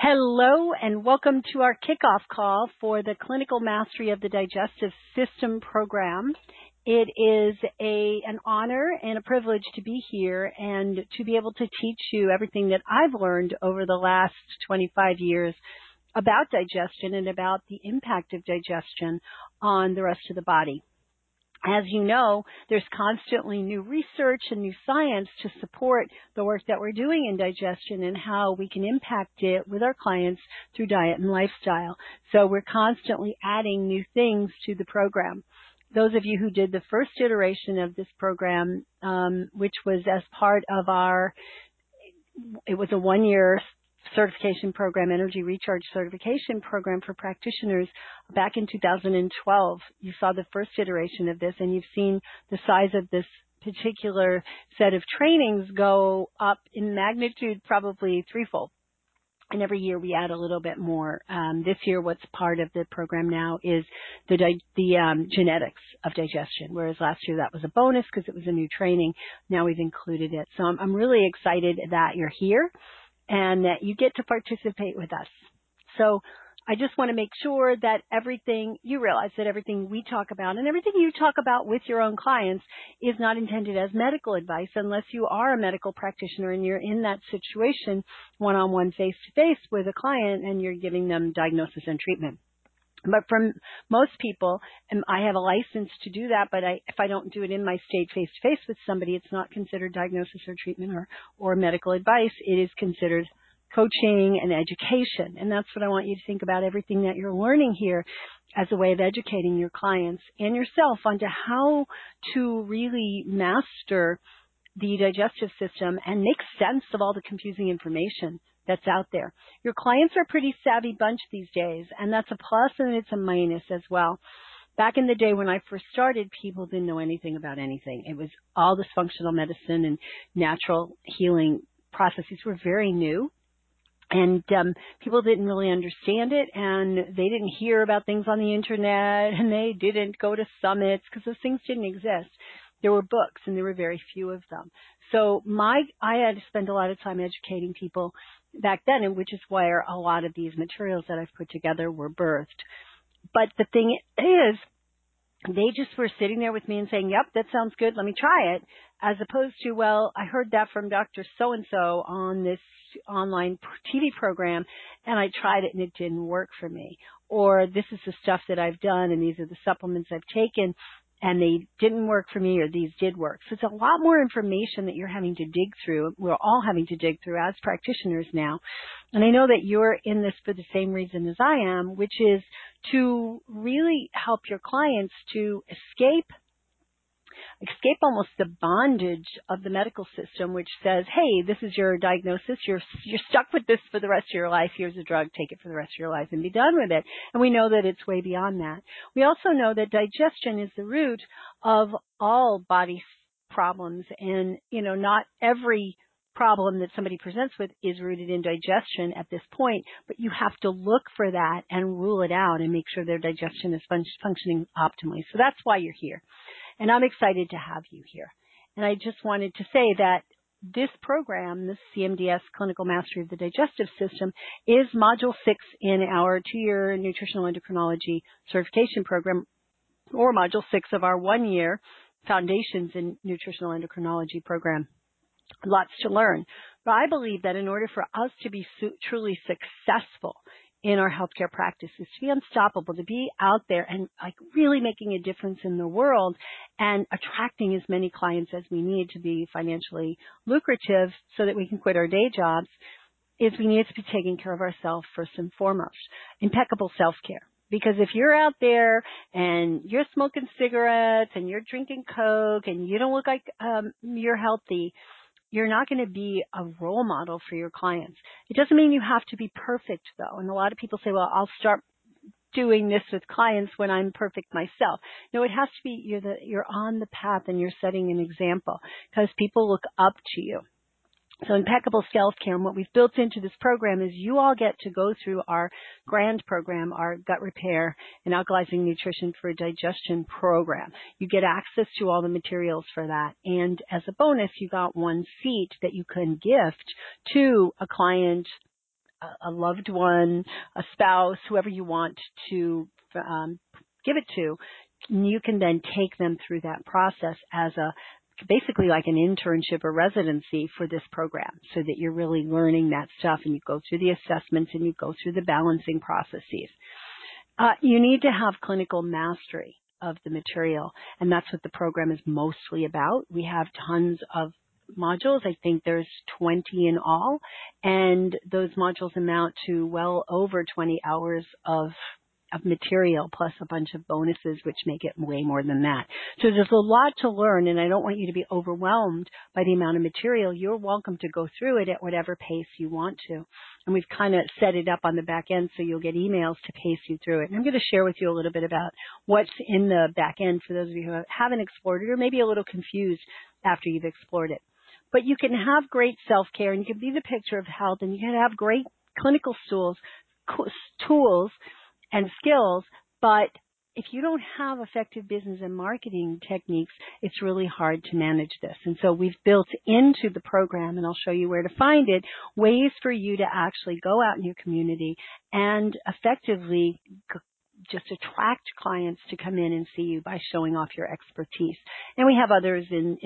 Hello and welcome to our kickoff call for the Clinical Mastery of the Digestive System program. It is an honor and a privilege to be here and to be able to teach you everything that I've learned over the last 25 years about digestion and about the impact of digestion on the rest of the body. As you know, there's constantly new research and new science to support the work that we're doing in digestion and how we can impact it with our clients through diet and lifestyle. So we're constantly adding new things to the program. Those of you who did the first iteration of this program, which was as part of it was a one-year certification program, Energy Recharge certification program for practitioners back in 2012. You saw the first iteration of this, and you've seen the size of this particular set of trainings go up in magnitude probably threefold. And every year we add a little bit more. This year what's part of the program now is the genetics of digestion, whereas last year that was a bonus because it was a new training. Now we've included it. So I'm really excited that you're here and that you get to participate with us. So I just want to make sure that you realize that everything we talk about and everything you talk about with your own clients is not intended as medical advice unless you are a medical practitioner and you're in that situation one-on-one, face-to-face with a client and you're giving them diagnosis and treatment. But for most people, and I have a license to do that, but if I don't do it in my state face-to-face with somebody, it's not considered diagnosis or treatment or medical advice. It is considered coaching and education. And that's what I want you to think about, everything that you're learning here as a way of educating your clients and yourself onto how to really master the digestive system and make sense of all the confusing information that's out there. Your clients are a pretty savvy bunch these days, and that's a plus and it's a minus as well. Back in the day when I first started, people didn't know anything about anything. It was all this functional medicine and natural healing processes were very new. And people didn't really understand it, and they didn't hear about things on the internet, and they didn't go to summits because those things didn't exist. There were books, and there were very few of them. So I had to spend a lot of time educating people back then, and which is where a lot of these materials that I've put together were birthed. But the thing is, they just were sitting there with me and saying, yep, that sounds good, let me try it, as opposed to, well, I heard that from Dr. So-and-so on this online TV program, and I tried it and it didn't work for me. Or this is the stuff that I've done, and these are the supplements I've taken, and they didn't work for me, or these did work. So it's a lot more information that you're having to dig through. We're all having to dig through as practitioners now. And I know that you're in this for the same reason as I am, which is to really help your clients to escape almost the bondage of the medical system, which says, hey, this is your diagnosis. You're stuck with this for the rest of your life. Here's a drug. Take it for the rest of your life and be done with it. And we know that it's way beyond that. We also know that digestion is the root of all body problems. And, not every problem that somebody presents with is rooted in digestion at this point, but you have to look for that and rule it out and make sure their digestion is functioning optimally. So that's why you're here. And I'm excited to have you here. And I just wanted to say that this program, this CMDS Clinical Mastery of the Digestive System, is Module 6 in our 2-year Nutritional Endocrinology Certification Program, or Module 6 of our 1-year Foundations in Nutritional Endocrinology program. Lots to learn. But I believe that in order for us to be truly successful in our healthcare practices, to be unstoppable, to be out there and really making a difference in the world and attracting as many clients as we need to be financially lucrative so that we can quit our day jobs, is we need to be taking care of ourselves first and foremost. Impeccable self-care. Because if you're out there and you're smoking cigarettes and you're drinking Coke and you don't look like you're healthy, you're not going to be a role model for your clients. It doesn't mean you have to be perfect, though. And a lot of people say, well, I'll start doing this with clients when I'm perfect myself. No, it has to be you're on the path and you're setting an example because people look up to you. So impeccable self-care, and what we've built into this program is you all get to go through our grand program, our gut repair and alkalizing nutrition for digestion program. You get access to all the materials for that. And as a bonus, you got one seat that you can gift to a client a loved one, a spouse, whoever you want to give it to, you can then take them through that process as basically like an internship or residency for this program, so that you're really learning that stuff, and you go through the assessments and you go through the balancing processes. You need to have clinical mastery of the material, and that's what the program is mostly about. We have tons of modules. I think there's 20 in all, and those modules amount to well over 20 hours of material, plus a bunch of bonuses, which make it way more than that. So there's a lot to learn, and I don't want you to be overwhelmed by the amount of material. You're welcome to go through it at whatever pace you want to. And we've kind of set it up on the back end so you'll get emails to pace you through it. And I'm going to share with you a little bit about what's in the back end for those of you who haven't explored it or maybe a little confused after you've explored it. But you can have great self-care, and you can be the picture of health, and you can have great clinical tools and skills, but if you don't have effective business and marketing techniques, it's really hard to manage this. And so we've built into the program, and I'll show you where to find it, ways for you to actually go out in your community and effectively just attract clients to come in and see you by showing off your expertise. And we have others in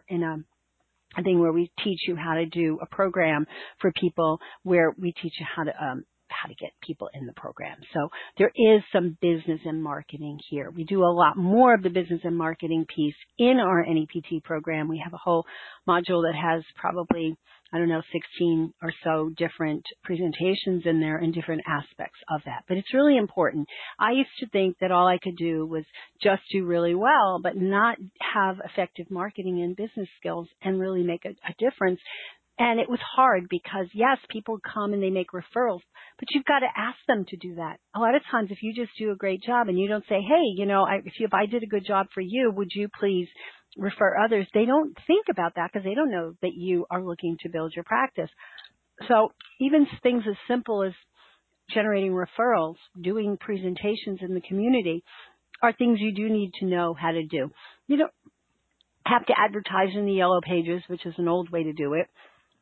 a thing where we teach you how to do a program for people, where we teach you how to get people in the program. So there is some business and marketing here. We do a lot more of the business and marketing piece in our NEPT program. We have a whole module that has probably, 16 or so different presentations in there and different aspects of that. But it's really important. I used to think that all I could do was just do really well, but not have effective marketing and business skills and really make a difference. And it was hard because, yes, people come and they make referrals, but you've got to ask them to do that. A lot of times if you just do a great job and you don't say, hey, if I did a good job for you, would you please refer others? They don't think about that because they don't know that you are looking to build your practice. So even things as simple as generating referrals, doing presentations in the community are things you do need to know how to do. You don't have to advertise in the yellow pages, which is an old way to do it.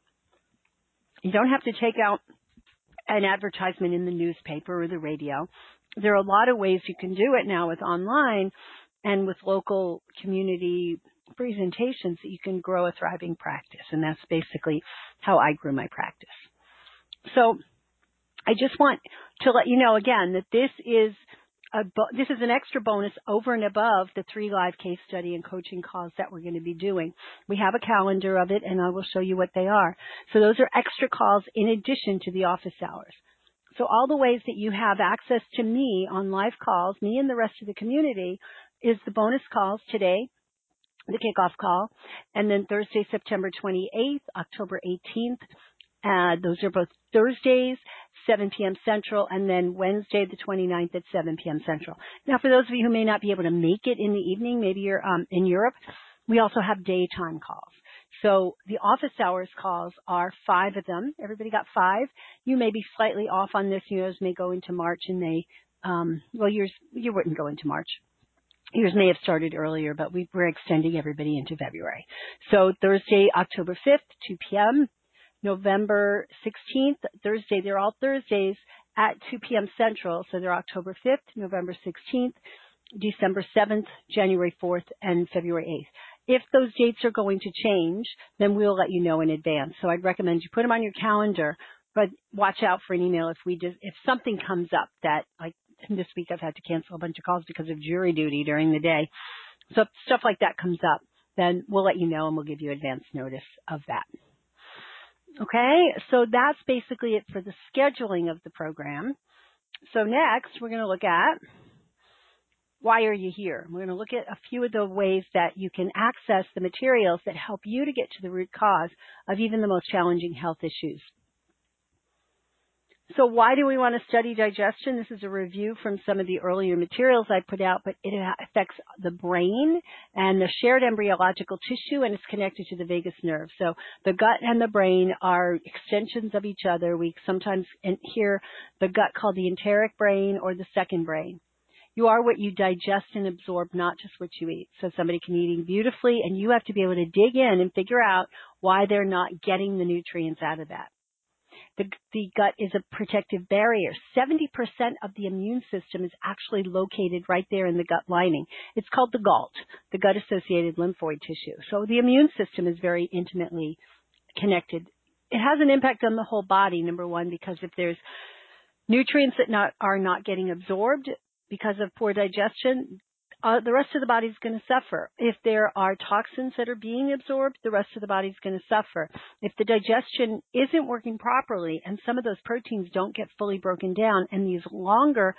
You don't have to take out an advertisement in the newspaper or the radio. There are a lot of ways you can do it now with online and with local community presentations that you can grow a thriving practice. And that's basically how I grew my practice. So I just want to let you know again that this is an extra bonus over and above the 3 live case study and coaching calls that we're going to be doing. We have a calendar of it, and I will show you what they are. So those are extra calls in addition to the office hours. So all the ways that you have access to me on live calls, me and the rest of the community, is the bonus calls today, the kickoff call, and then Thursday, September 28th, October 18th. Those are both Thursdays, 7 p.m. Central, and then Wednesday the 29th at 7 p.m. Central. Now, for those of you who may not be able to make it in the evening, maybe you're in Europe, we also have daytime calls. So the office hours calls are 5 of them. Everybody got 5. You may be slightly off on this. Yours may go into March and May. Yours wouldn't go into March. Yours may have started earlier, but we're extending everybody into February. So Thursday, October 5th, 2 p.m., November 16th, Thursday, they're all Thursdays at 2 p.m. Central, so they're October 5th, November 16th, December 7th, January 4th, and February 8th. If those dates are going to change, then we'll let you know in advance. So I'd recommend you put them on your calendar, but watch out for an email if something comes up that, like this week I've had to cancel a bunch of calls because of jury duty during the day. So if stuff like that comes up, then we'll let you know and we'll give you advance notice of that. Okay, so that's basically it for the scheduling of the program. So next, we're going to look at why are you here? We're going to look at a few of the ways that you can access the materials that help you to get to the root cause of even the most challenging health issues. So why do we want to study digestion? This is a review from some of the earlier materials I put out, but it affects the brain and the shared embryological tissue, and it's connected to the vagus nerve. So the gut and the brain are extensions of each other. We sometimes hear the gut called the enteric brain or the second brain. You are what you digest and absorb, not just what you eat. So somebody can be eating beautifully, and you have to be able to dig in and figure out why they're not getting the nutrients out of that. The gut is a protective barrier. 70% of the immune system is actually located right there in the gut lining. It's called the GALT, the gut-associated lymphoid tissue. So the immune system is very intimately connected. It has an impact on the whole body, number one, because if there's nutrients that are not getting absorbed because of poor digestion, the rest of the body is going to suffer. If there are toxins that are being absorbed, the rest of the body is going to suffer. If the digestion isn't working properly and some of those proteins don't get fully broken down and these longer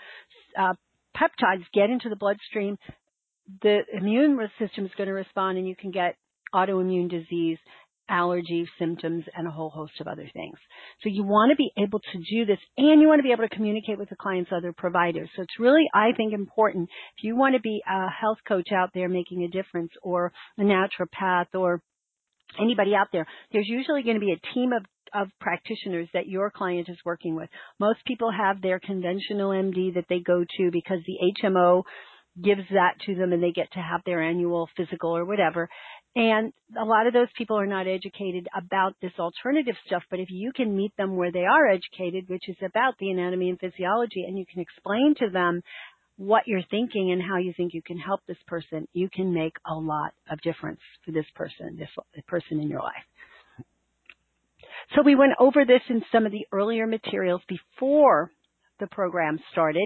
peptides get into the bloodstream, the immune system is going to respond and you can get autoimmune disease, allergy symptoms, and a whole host of other things. So you want to be able to do this, and you want to be able to communicate with the client's other providers. So it's really, I think, important if you want to be a health coach out there making a difference, or a naturopath, or anybody out there, there's usually going to be a team of practitioners that your client is working with. Most people have their conventional MD that they go to because the HMO gives that to them and they get to have their annual physical or whatever. And a lot of those people are not educated about this alternative stuff, but if you can meet them where they are educated, which is about the anatomy and physiology, and you can explain to them what you're thinking and how you think you can help this person, you can make a lot of difference for this person in your life. So we went over this in some of the earlier materials before the program started,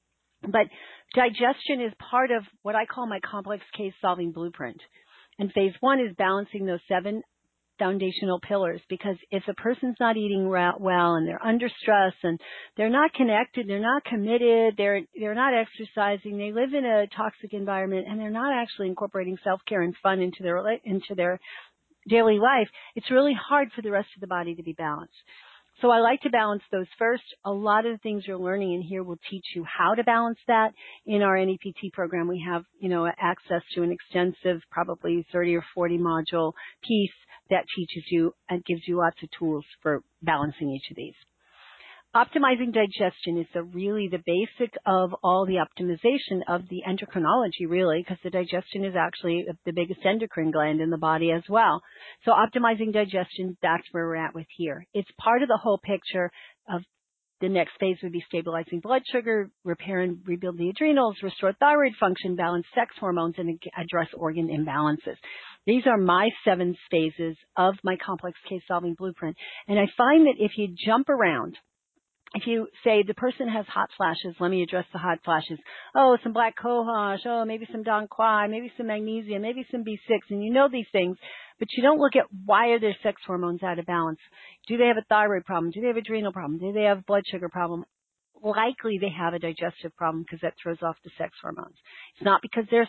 but digestion is part of what I call my complex case solving blueprint. And phase one is balancing those 7 foundational pillars, because if a person's not eating well and they're under stress and they're not connected, they're not committed, they're not exercising, they live in a toxic environment, and they're not actually incorporating self-care and fun into their daily life, it's really hard for the rest of the body to be balanced. So I like to balance those first. A lot of the things you're learning in here will teach you how to balance that. In our NEPT program, we have, access to an extensive, probably 30 or 40 module piece that teaches you and gives you lots of tools for balancing each of these. Optimizing digestion is really the basic of all the optimization of the endocrinology, really, because the digestion is actually the biggest endocrine gland in the body as well. So optimizing digestion, that's where we're at with here. It's part of the whole picture of the next phase would be stabilizing blood sugar, repair and rebuild the adrenals, restore thyroid function, balance sex hormones, and address organ imbalances. These are my 7 phases of my complex case solving blueprint. And I find that if you jump around, if you say the person has hot flashes, let me address the hot flashes. Oh, some black cohosh. Oh, maybe some Dong Quai, maybe some magnesium, maybe some B6. And you know these things, but you don't look at why are their sex hormones out of balance. Do they have a thyroid problem? Do they have an adrenal problem? Do they have a blood sugar problem? Likely they have a digestive problem because that throws off the sex hormones. It's not because they're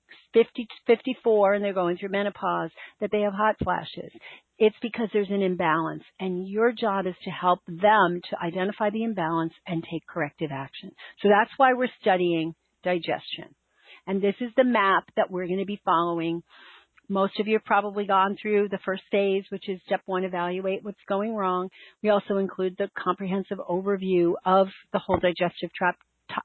50 to 54 and they're going through menopause that they have hot flashes. It's because there's an imbalance, and your job is to help them to identify the imbalance and take corrective action. So that's why we're studying digestion. And this is the map that we're going to be following. Most of you have probably gone through the first phase, which is step 1, evaluate what's going wrong. We also include the comprehensive overview of the whole digestive tract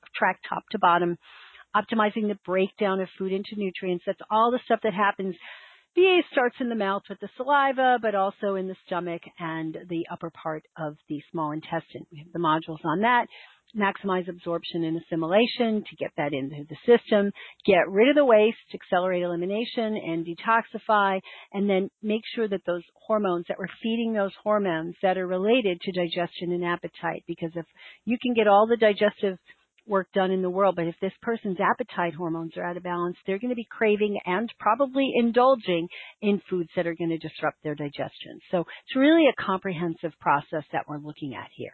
top to bottom, optimizing the breakdown of food into nutrients. That's all the stuff that happens. BA starts in the mouth with the saliva, but also in the stomach and the upper part of the small intestine. We have the modules on that. Maximize absorption and assimilation to get that into the system. Get rid of the waste, accelerate elimination, and detoxify. And then make sure that those hormones, that we're feeding those hormones that are related to digestion and appetite. Because if you can get all the digestive work done in the world, but if this person's appetite hormones are out of balance, they're going to be craving and probably indulging in foods that are going to disrupt their digestion. So it's really a comprehensive process that we're looking at here.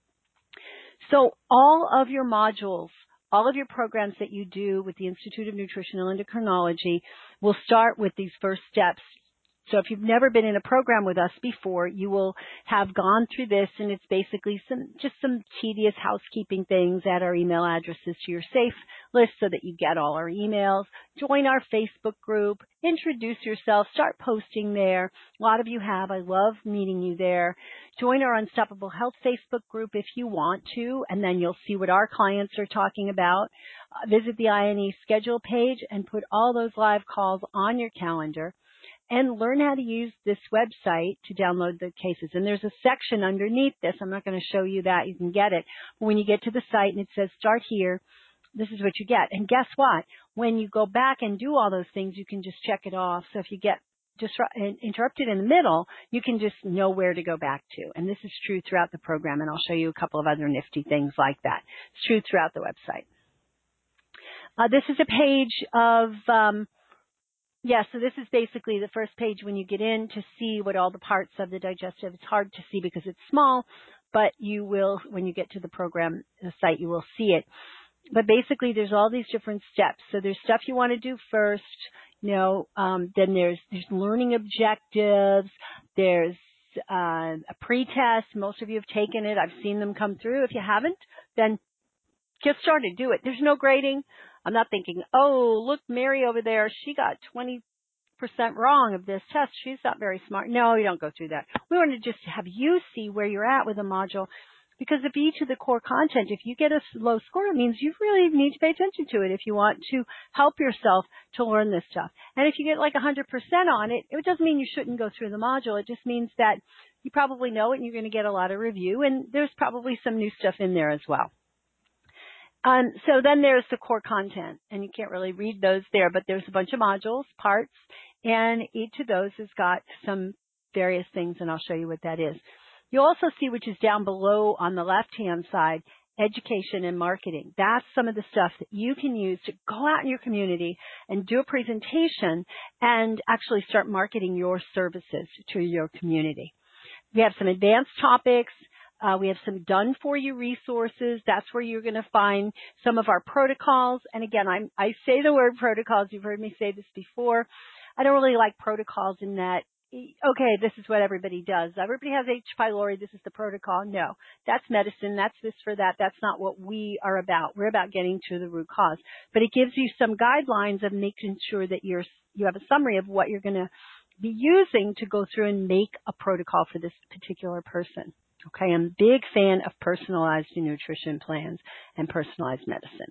So all of your modules, all of your programs that you do with the Institute of Nutritional Endocrinology will start with these first steps. So if you've never been in a program with us before, you will have gone through this, and it's basically some tedious housekeeping things. Add our email addresses to your safe list so that you get all our emails. Join our Facebook group. Introduce yourself. Start posting there. A lot of you have. I love meeting you there. Join our Unstoppable Health Facebook group if you want to, and then you'll see what our clients are talking about. Visit the INE schedule page and put all those live calls on your calendar. and learn how to use this website to download the cases. And there's a section underneath this. I'm not going to show you that. You can get it. But when you get to the site and it says start here, this is what you get. And guess what? When you go back and do all those things, you can just check it off. So if you get interrupted in the middle, you can just know where to go back to. And this is true throughout the program, and I'll show you a couple of other nifty things like that. It's true throughout the website. This is a page of, so this is basically the first page when you get in to see what all the parts of the digestive. It's hard to see because it's small, but you will, when you get to the program, the site, you will see it. But basically, there's all these different steps. So there's stuff you want to do first, then there's learning objectives. There's a pre-test. Most of you have taken it. I've seen them come through. If you haven't, then get started. Do it. There's no grading. I'm not thinking, oh, look, Mary over there, she got 20% wrong of this test. She's not very smart. No, you don't go through that. We want to just have you see where you're at with a module. Because of each of the core content, if you get a low score, it means you really need to pay attention to it if you want to help yourself to learn this stuff. And if you get like 100% on it, it doesn't mean you shouldn't go through the module. It just means that you probably know it and you're going to get a lot of review, and there's probably some new stuff in there as well. So then there's the core content, and you can't really read those there, but there's a bunch of modules, parts, and each of those has got some various things, and I'll show you what that is. You'll also see, which is down below on the left-hand side, education and marketing. That's some of the stuff that you can use to go out in your community and do a presentation and actually start marketing your services to your community. We have some advanced topics. We have some done-for-you resources. That's where you're going to find some of our protocols. And again, I say the word protocols. You've heard me say this before. I don't really like protocols in that, okay, this is what everybody does. Everybody has H. pylori. This is the protocol. No, that's medicine. That's this for that. That's not what we are about. We're about getting to the root cause. But it gives you some guidelines of making sure that you have a summary of what you're going to be using to go through and make a protocol for this particular person. Okay, I'm a big fan of personalized nutrition plans and personalized medicine.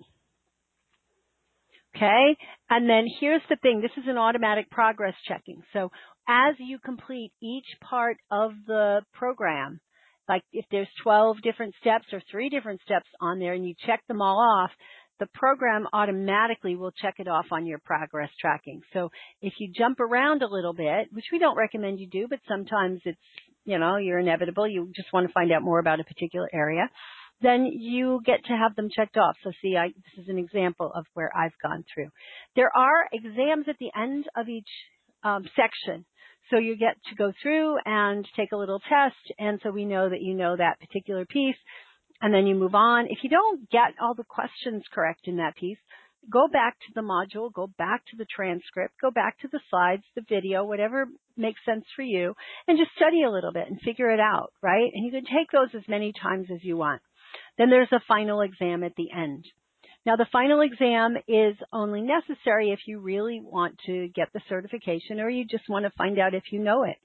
Okay, and then here's the thing. This is an automatic progress checking. So as you complete each part of the program, like if there's 12 different steps or 3 different steps on there and you check them all off, the program automatically will check it off on your progress tracking. So if you jump around a little bit, which we don't recommend you do, but sometimes it's, you're inevitable. You just want to find out more about a particular area. Then you get to have them checked off. So see, this is an example of where I've gone through. There are exams at the end of each section. So you get to go through and take a little test. And so we know that you know that particular piece. And then you move on. If you don't get all the questions correct in that piece, go back to the module, go back to the transcript, go back to the slides, the video, whatever makes sense for you, and just study a little bit and figure it out, right? And you can take those as many times as you want. Then there's a final exam at the end. Now, the final exam is only necessary if you really want to get the certification or you just want to find out if you know it.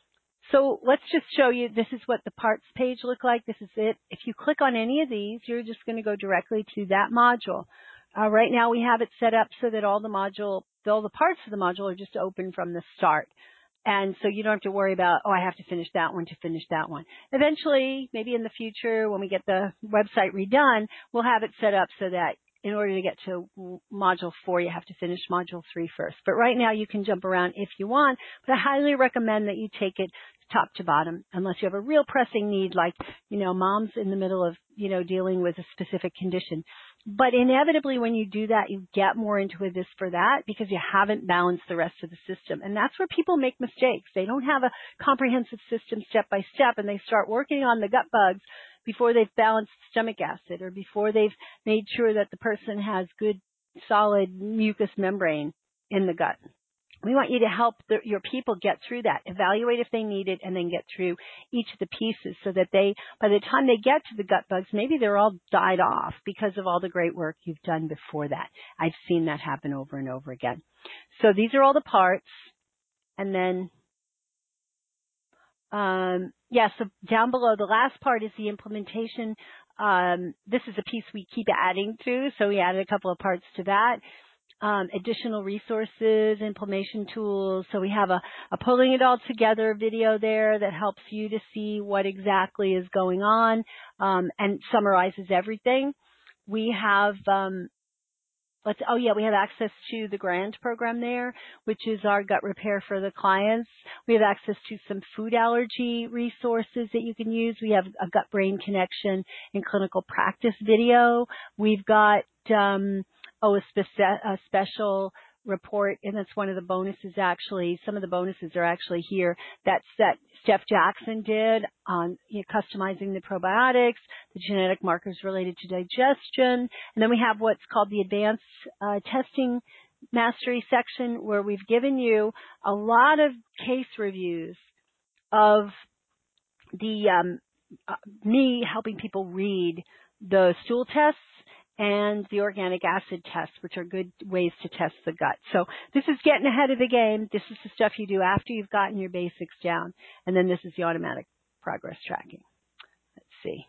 So let's just show you, this is what the parts page look like. This is it. If you click on any of these, you're just going to go directly to that module. Right now we have it set up so that all the parts of the module are just open from the start. And so you don't have to worry about, I have to finish that one to finish that one. Eventually, maybe in the future, when we get the website redone, we'll have it set up so that in order to get to module 4, you have to finish module 3 first. But right now you can jump around if you want, but I highly recommend that you take it top to bottom unless you have a real pressing need like, mom's in the middle of, dealing with a specific condition. But inevitably when you do that, you get more into this for that because you haven't balanced the rest of the system. And that's where people make mistakes. They don't have a comprehensive system step by step and they start working on the gut bugs before they've balanced stomach acid or before they've made sure that the person has good, solid mucous membrane in the gut. We want you to help your people get through that, evaluate if they need it, and then get through each of the pieces so that by the time they get to the gut bugs, maybe they're all died off because of all the great work you've done before that. I've seen that happen over and over again. So these are all the parts. And then, so down below, the last part is the implementation. This is a piece we keep adding to, so we added a couple of parts to that. additional resources, implementation tools. So we have a pulling it all together video there that helps you to see what exactly is going on and summarizes everything. We have we have access to the grant program there, which is our gut repair for the clients. We have access to some food allergy resources that you can use. We have a gut-brain connection in clinical practice video. We've got a special report, and that's one of the bonuses actually. Some of the bonuses are actually here. That's that Steph Jackson did on customizing the probiotics, the genetic markers related to digestion. And then we have what's called the advanced testing mastery section, where we've given you a lot of case reviews of the me helping people read the stool tests and the organic acid tests, which are good ways to test the gut. So this is getting ahead of the game. This is the stuff you do after you've gotten your basics down. And then this is the automatic progress tracking. Let's see.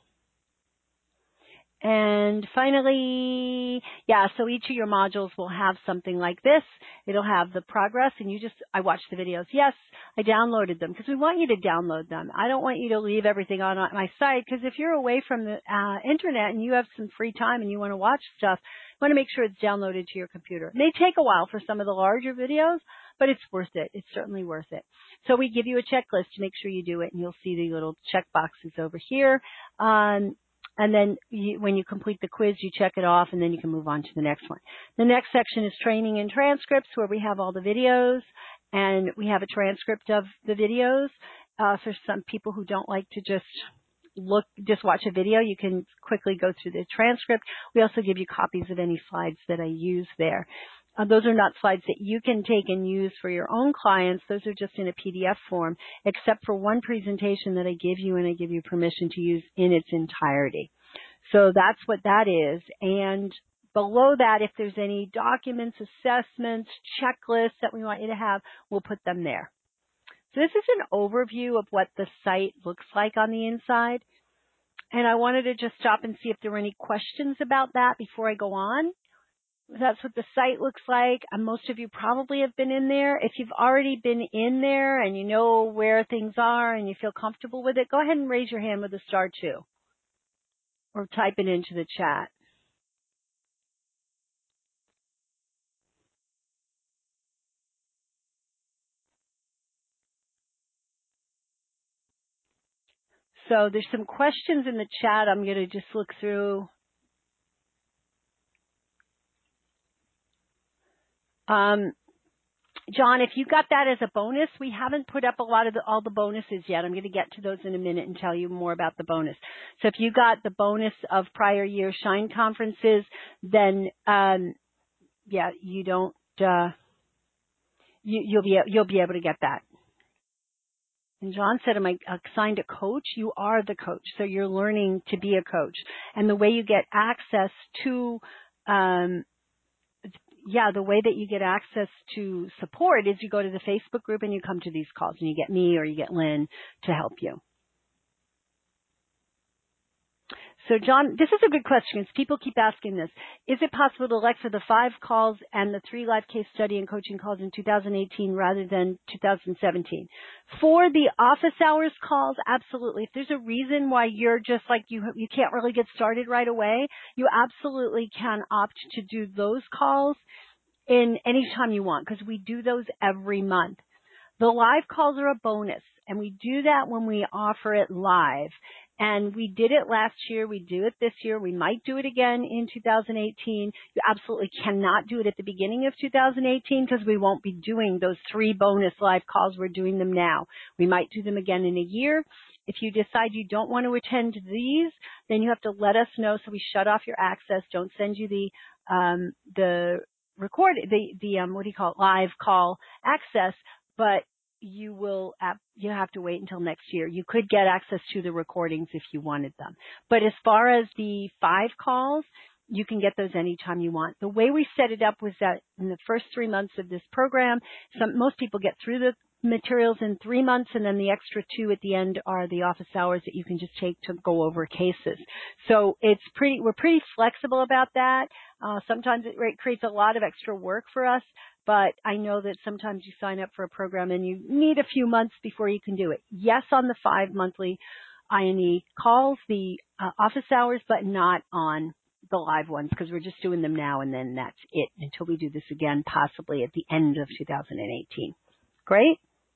And finally, so each of your modules will have something like this. It'll have the progress, and I watched the videos. Yes, I downloaded them because we want you to download them. I don't want you to leave everything on my site, because if you're away from the internet and you have some free time and you want to watch stuff, you want to make sure it's downloaded to your computer. It may take a while for some of the larger videos, but it's worth it. It's certainly worth it. So we give you a checklist to make sure you do it, and you'll see the little check boxes over here. And then when you complete the quiz, you check it off, and then you can move on to the next one. The next section is training and transcripts, where we have all the videos, and we have a transcript of the videos. For some people who don't like to just watch a video, you can quickly go through the transcript. We also give you copies of any slides that I use there. Those are not slides that you can take and use for your own clients. Those are just in a PDF form, except for one presentation that I give you, and I give you permission to use in its entirety. So that's what that is. And below that, if there's any documents, assessments, checklists that we want you to have, we'll put them there. So this is an overview of what the site looks like on the inside. And I wanted to just stop and see if there were any questions about that before I go on. That's what the site looks like. Most of you probably have been in there. If you've already been in there and you know where things are and you feel comfortable with it, go ahead and raise your hand with a *2 or type it into the chat. So there's some questions in the chat. I'm going to just look through. John, if you got that as a bonus, we haven't put up all the bonuses yet. I'm going to get to those in a minute and tell you more about the bonus. So if you got the bonus of prior year Shine conferences, then you don't you'll be able to get that. And John said, am I assigned a coach? You are the coach, so you're learning to be a coach. And the way you get access to the way that you get access to support is you go to the Facebook group and you come to these calls, and you get me or you get Lynn to help you. So John, this is a good question because people keep asking this. Is it possible to elect for the 5 calls and the 3 live case study and coaching calls in 2018 rather than 2017? For the office hours calls, absolutely. If there's a reason why you're just like you can't really get started right away, you absolutely can opt to do those calls in any time you want, because we do those every month. The live calls are a bonus, and we do that when we offer it live. And we did it last year. We do it this year. We might do it again in 2018. You absolutely cannot do it at the beginning of 2018 because we won't be doing those 3 bonus live calls. We're doing them now. We might do them again in a year. If you decide you don't want to attend these, then you have to let us know so we shut off your access. Don't send you the live call access, but you have to wait until next year. You could get access to the recordings if you wanted them. But as far as the 5 calls, you can get those anytime you want. The way we set it up was that in the first 3 months of this program, most people get through materials in 3 months, and then the extra 2 at the end are the office hours that you can just take to go over cases. So we're pretty flexible about that. Sometimes it creates a lot of extra work for us, but I know that sometimes you sign up for a program and you need a few months before you can do it. Yes, on the 5 monthly INE calls, the office hours, but not on the live ones, because we're just doing them now, and then that's it until we do this again, possibly at the end of 2018. Great.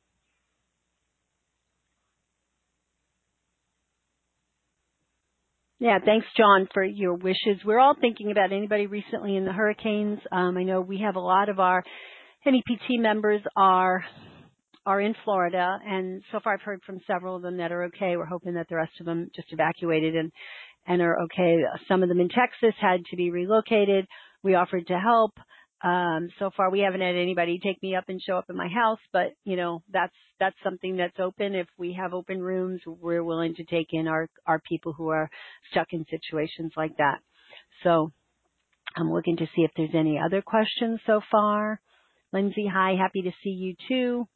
Yeah, thanks, John, for your wishes. We're all thinking about anybody recently in the hurricanes. I know we have a lot of our NEPT members are in Florida, and so far I've heard from several of them that are okay. We're hoping that the rest of them just evacuated and are okay. Some of them in Texas had to be relocated. We offered to help. So far we haven't had anybody take me up and show up in my house, but that's something that's open. If we have open rooms, we're willing to take in our people who are stuck in situations like that. So I'm looking to see if there's any other questions so far. Lindsay, hi, happy to see you too.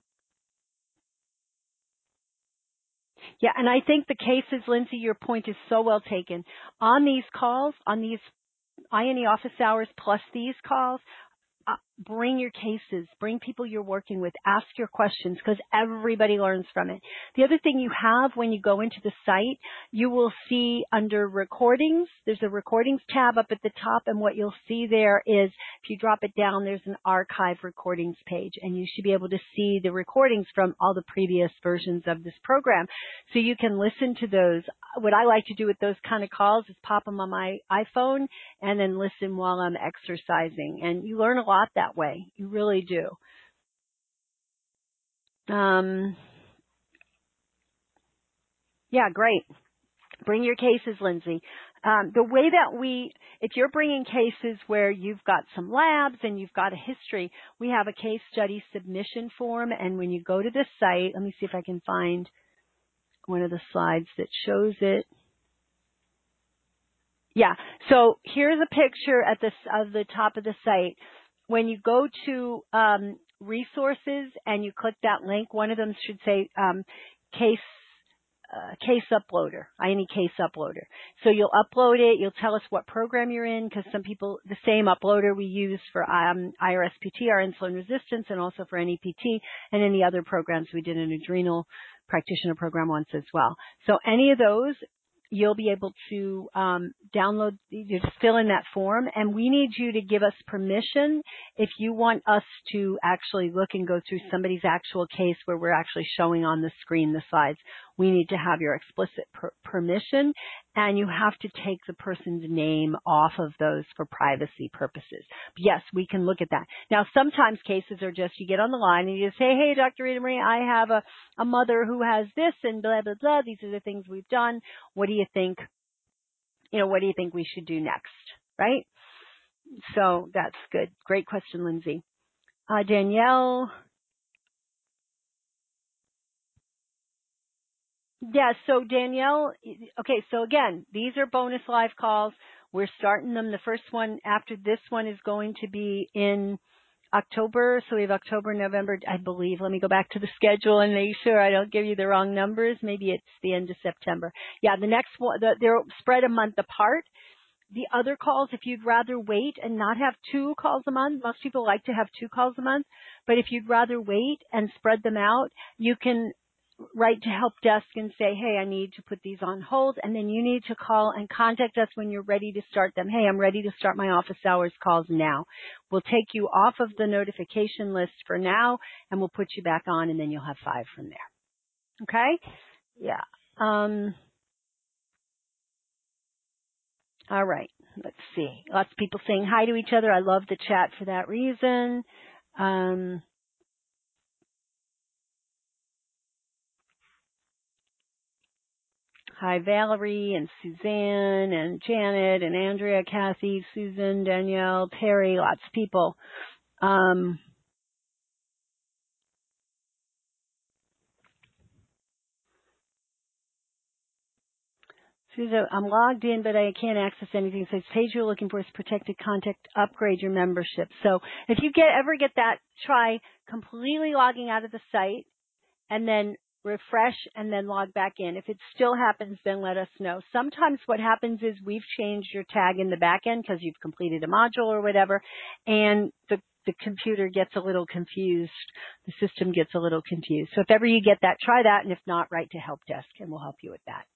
Yeah, and I think the cases, Lindsay, your point is so well taken. On these calls, on these INE office hours plus these calls, bring your cases, bring people you're working with, ask your questions, because everybody learns from it. The other thing you have when you go into the site, you will see under recordings, there's a recordings tab up at the top, and what you'll see there is, if you drop it down, there's an archive recordings page, and you should be able to see the recordings from all the previous versions of this program. So you can listen to those. What I like to do with those kind of calls is pop them on my iPhone and then listen while I'm exercising, and you learn a lot that way. You really do. Yeah, great. Bring your cases, Lindsay. The way that if you're bringing cases where you've got some labs and you've got a history, we have a case study submission form, and when you go to the site, let me see if I can find one of the slides that shows it. Yeah, so here's a picture at the top of the site. When you go to resources and you click that link, one of them should say case uploader, INE case uploader. So you'll upload it. You'll tell us what program you're in, because some people, the same uploader we use for IRSPT, our insulin resistance, and also for NEPT, and any other programs. We did an adrenal practitioner program once as well. So any of those, you'll be able to download, you just fill in that form, and we need you to give us permission if you want us to actually look and go through somebody's actual case where we're actually showing on the screen the slides. We need to have your explicit permission, and you have to take the person's name off of those for privacy purposes. But yes, we can look at that. Now, sometimes cases are just, you get on the line and you just say, hey, Dr. Rita Marie, I have a mother who has this and blah, blah, blah. These are the things we've done. What do you think? What do you think we should do next? Right? So that's good. Great question, Lindsay. Danielle. Yeah, so Danielle, okay, so again, these are bonus live calls. We're starting them. The first one after this one is going to be in October. So we have October, November, I believe. Let me go back to the schedule and make sure I don't give you the wrong numbers. Maybe it's the end of September. Yeah, the next one, they're spread a month apart. The other calls, if you'd rather wait and not have 2 calls a month, most people like to have 2 calls a month, but if you'd rather wait and spread them out, you can write to help desk and say, hey, I need to put these on hold, and then you need to call and contact us when you're ready to start them. Hey, I'm ready to start my office hours calls now. We'll take you off of the notification list for now, and we'll put you back on, and then you'll have 5 from there. Okay? Yeah. All right. Let's see. Lots of people saying hi to each other. I love the chat for that reason. Hi, Valerie and Suzanne and Janet and Andrea, Kathy, Susan, Danielle, Terry, lots of people. Susan, I'm logged in, but I can't access anything. So the page you're looking for is protected contact, upgrade your membership. So if you ever get that, try completely logging out of the site and then refresh and then log back in. If it still happens, then let us know. Sometimes what happens is we've changed your tag in the back end because you've completed a module or whatever, and the computer gets a little confused. The system gets a little confused. So if ever you get that, try that, and if not, write to Help Desk, and we'll help you with that.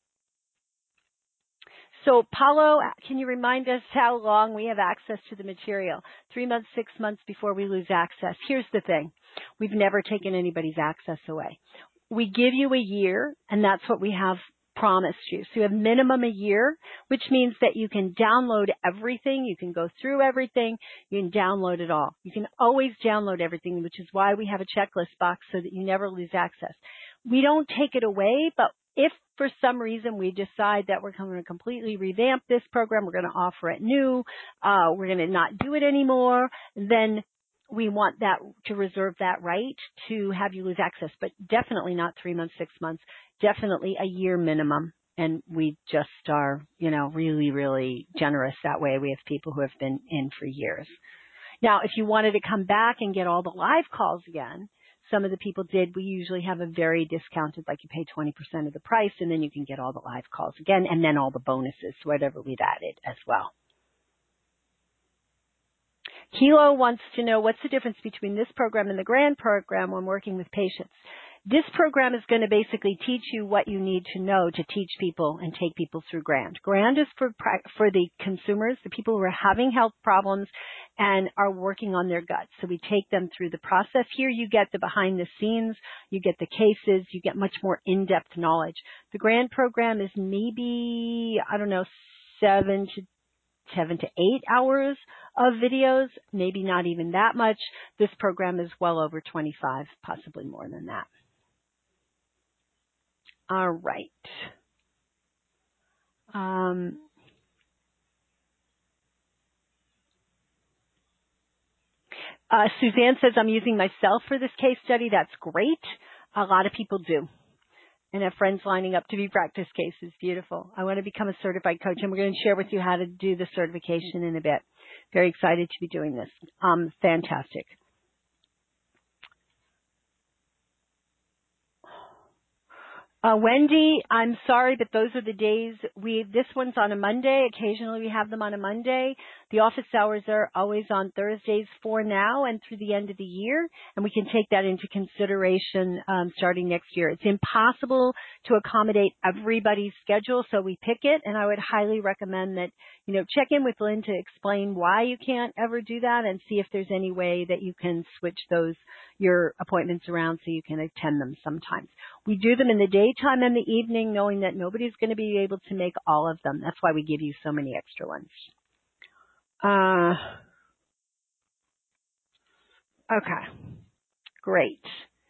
So, Paulo, can you remind us how long we have access to the material? 3 months, 6 months before we lose access. Here's the thing. We've never taken anybody's access away. We give you a year, and that's what we have promised you. So you have minimum a year, which means that you can download everything. You can go through everything. You can download it all. You can always download everything, which is why we have a checklist box so that you never lose access. We don't take it away, but if for some reason we decide that we're going to completely revamp this program, we're going to offer it new, we're going to not do it anymore, then we want that to reserve that right to have you lose access, but definitely not 3 months, 6 months, definitely a year minimum. And we just are, really, really generous that way. We have people who have been in for years. Now, if you wanted to come back and get all the live calls again, some of the people did. We usually have a very discounted, like you pay 20% of the price, and then you can get all the live calls again, and then all the bonuses, whatever we've added as well. Kilo wants to know what's the difference between this program and the GRAND program when working with patients. This program is going to basically teach you what you need to know to teach people and take people through GRAND. GRAND is for the consumers, the people who are having health problems and are working on their guts. So we take them through the process. Here you get the behind the scenes, you get the cases, you get much more in-depth knowledge. The GRAND program is maybe, 7 to 8 hours of videos, maybe not even that much. This program is well over 25, possibly more than that. All right. Suzanne says, I'm using myself for this case study. That's great. A lot of people do. And have friends lining up to be practice cases. Beautiful. I want to become a certified coach, and we're going to share with you how to do the certification in a bit. Very excited to be doing this. Fantastic. Wendy, I'm sorry, but those are the days this one's on a Monday. Occasionally we have them on a Monday. The office hours are always on Thursdays for now and through the end of the year, and we can take that into consideration starting next year. It's impossible to accommodate everybody's schedule, so we pick it, and I would highly recommend that, check in with Lynn to explain why you can't ever do that and see if there's any way that you can switch your appointments around so you can attend them sometimes. We do them in the daytime and the evening, knowing that nobody's going to be able to make all of them. That's why we give you so many extra ones. Okay. Great.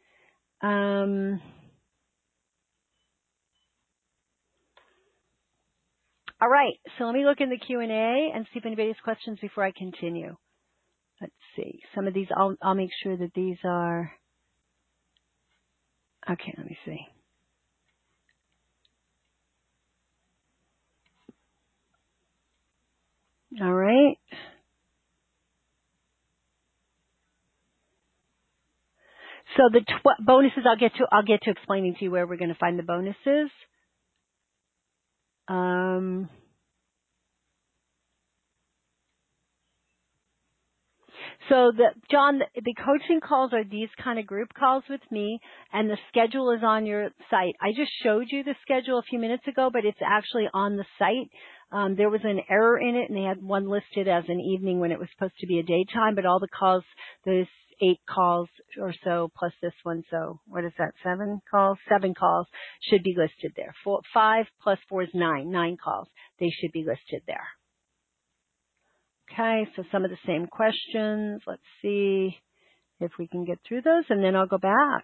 All right. So let me look in the Q&A and see if anybody has questions before I continue. Let's see. Some of these, I'll make sure that these are, okay, let me see. All right. So the bonuses, I'll get to explaining to you where we're going to find the bonuses. So John, the coaching calls are these kind of group calls with me, and the schedule is on your site. I just showed you the schedule a few minutes ago, but it's actually on the site. There was an error in it, and they had one listed as an evening when it was supposed to be a daytime, but all the calls, there's 8 calls or so plus this one, so what is that, 7 calls? 7 calls should be listed there. 5 plus 4 is 9. 9 calls. They should be listed there. Okay, so some of the same questions. Let's see if we can get through those, and then I'll go back.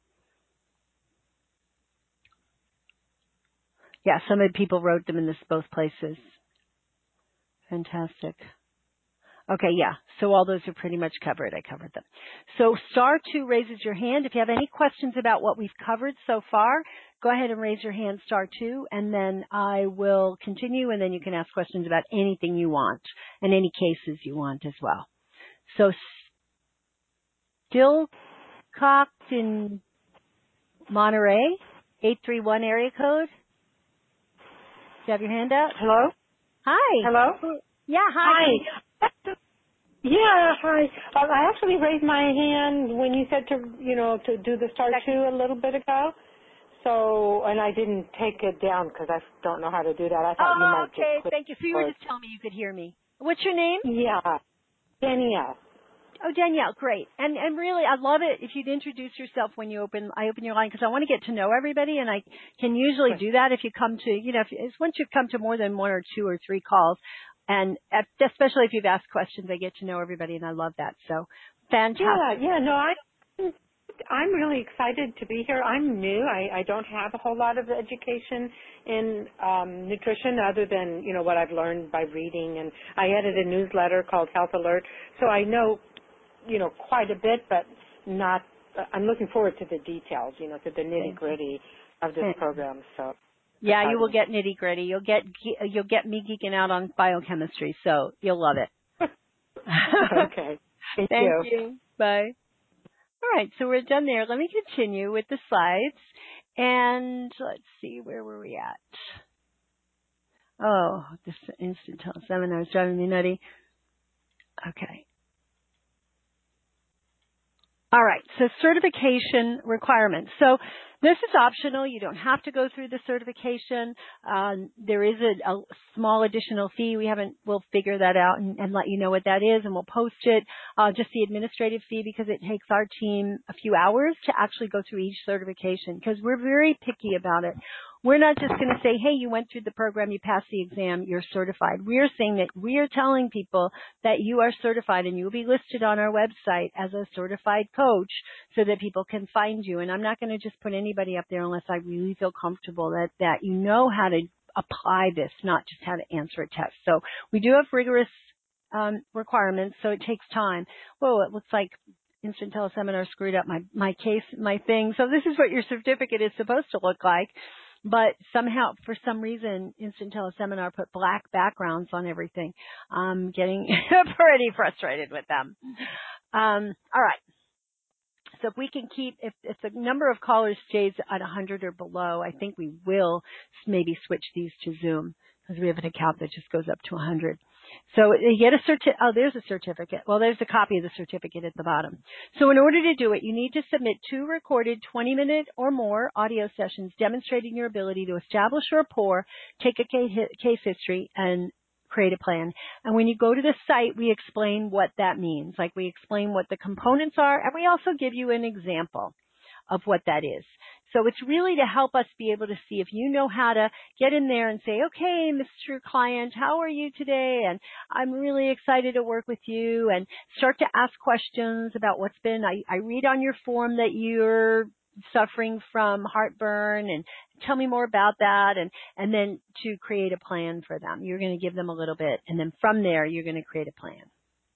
Yeah, some of the people wrote them in both places. Fantastic. Okay, yeah, so all those are pretty much covered. I covered them. So star 2 raises your hand. If you have any questions about what we've covered so far, go ahead and raise your hand, star 2, and then I will continue, and then you can ask questions about anything you want and any cases you want as well. So Stillcockton, Monterey, 831 area code. Do you have your hand up? Hello? Hi. Hello? Yeah, hi. Hi. Yeah, hi. I actually raised my hand when you said to do the star two a little bit ago. So, and I didn't take it down because I don't know how to do that. I thought you Oh, might just okay. click Thank you. So you were for it. just telling me you could hear me. What's your name? Yeah, Danielle. Oh, Danielle, great. And really, I love it if you'd introduce yourself when I open your line because I want to get to know everybody, and I can usually Good. do that if you come to, once you've come to more than one or two or three calls, and especially if you've asked questions, I get to know everybody, and I love that. So, fantastic. No, I'm really excited to be here. I'm new. I don't have a whole lot of education in nutrition other than, what I've learned by reading. And I edit a newsletter called Health Alert. So I know, quite a bit, but not, I'm looking forward to the details, to the nitty gritty of this program. So Yeah, you will exciting. get nitty gritty. You'll get me geeking out on biochemistry, so you'll love it. Okay. Thank Thank you. you. Bye. All right, so we're done there. Let me continue with the slides. And let's see, where were we at? Oh, this instant teleseminar is driving me nutty. Okay. All right, so certification requirements. So this is optional. You don't have to go through the certification. There is a small additional fee. We'll figure that out and let you know what that is, and we'll post it. Just the administrative fee because it takes our team a few hours to actually go through each certification because we're very picky about it. We're not just going to say, hey, you went through the program, you passed the exam, you're certified. We're saying that we are telling people that you are certified and you will be listed on our website as a certified coach so that people can find you. And I'm not going to just put anybody up there unless I really feel comfortable that you know how to apply this, not just how to answer a test. So we do have rigorous requirements, so it takes time. Whoa, it looks like Instant Teleseminar screwed up my thing. So this is what your certificate is supposed to look like. But somehow, for some reason, Instant Teleseminar put black backgrounds on everything. I'm getting pretty frustrated with them. All right. So if we can if the number of callers stays at 100 or below, I think we will maybe switch these to Zoom because we have an account that just goes up to 100. So you get there's a certificate. Well, there's a copy of the certificate at the bottom. So in order to do it, you need to submit 2 recorded 20-minute or more audio sessions demonstrating your ability to establish a rapport, take a case history, and create a plan. And when you go to the site, we explain what that means. Like we explain what the components are, and we also give you an example of what that is. So it's really to help us be able to see if you know how to get in there and say, okay, Mr. Client, how are you today? And I'm really excited to work with you, and start to ask questions about what's been, I read on your form that you're suffering from heartburn, and tell me more about that, and then to create a plan for them. You're going to give them a little bit, and then from there, you're going to create a plan.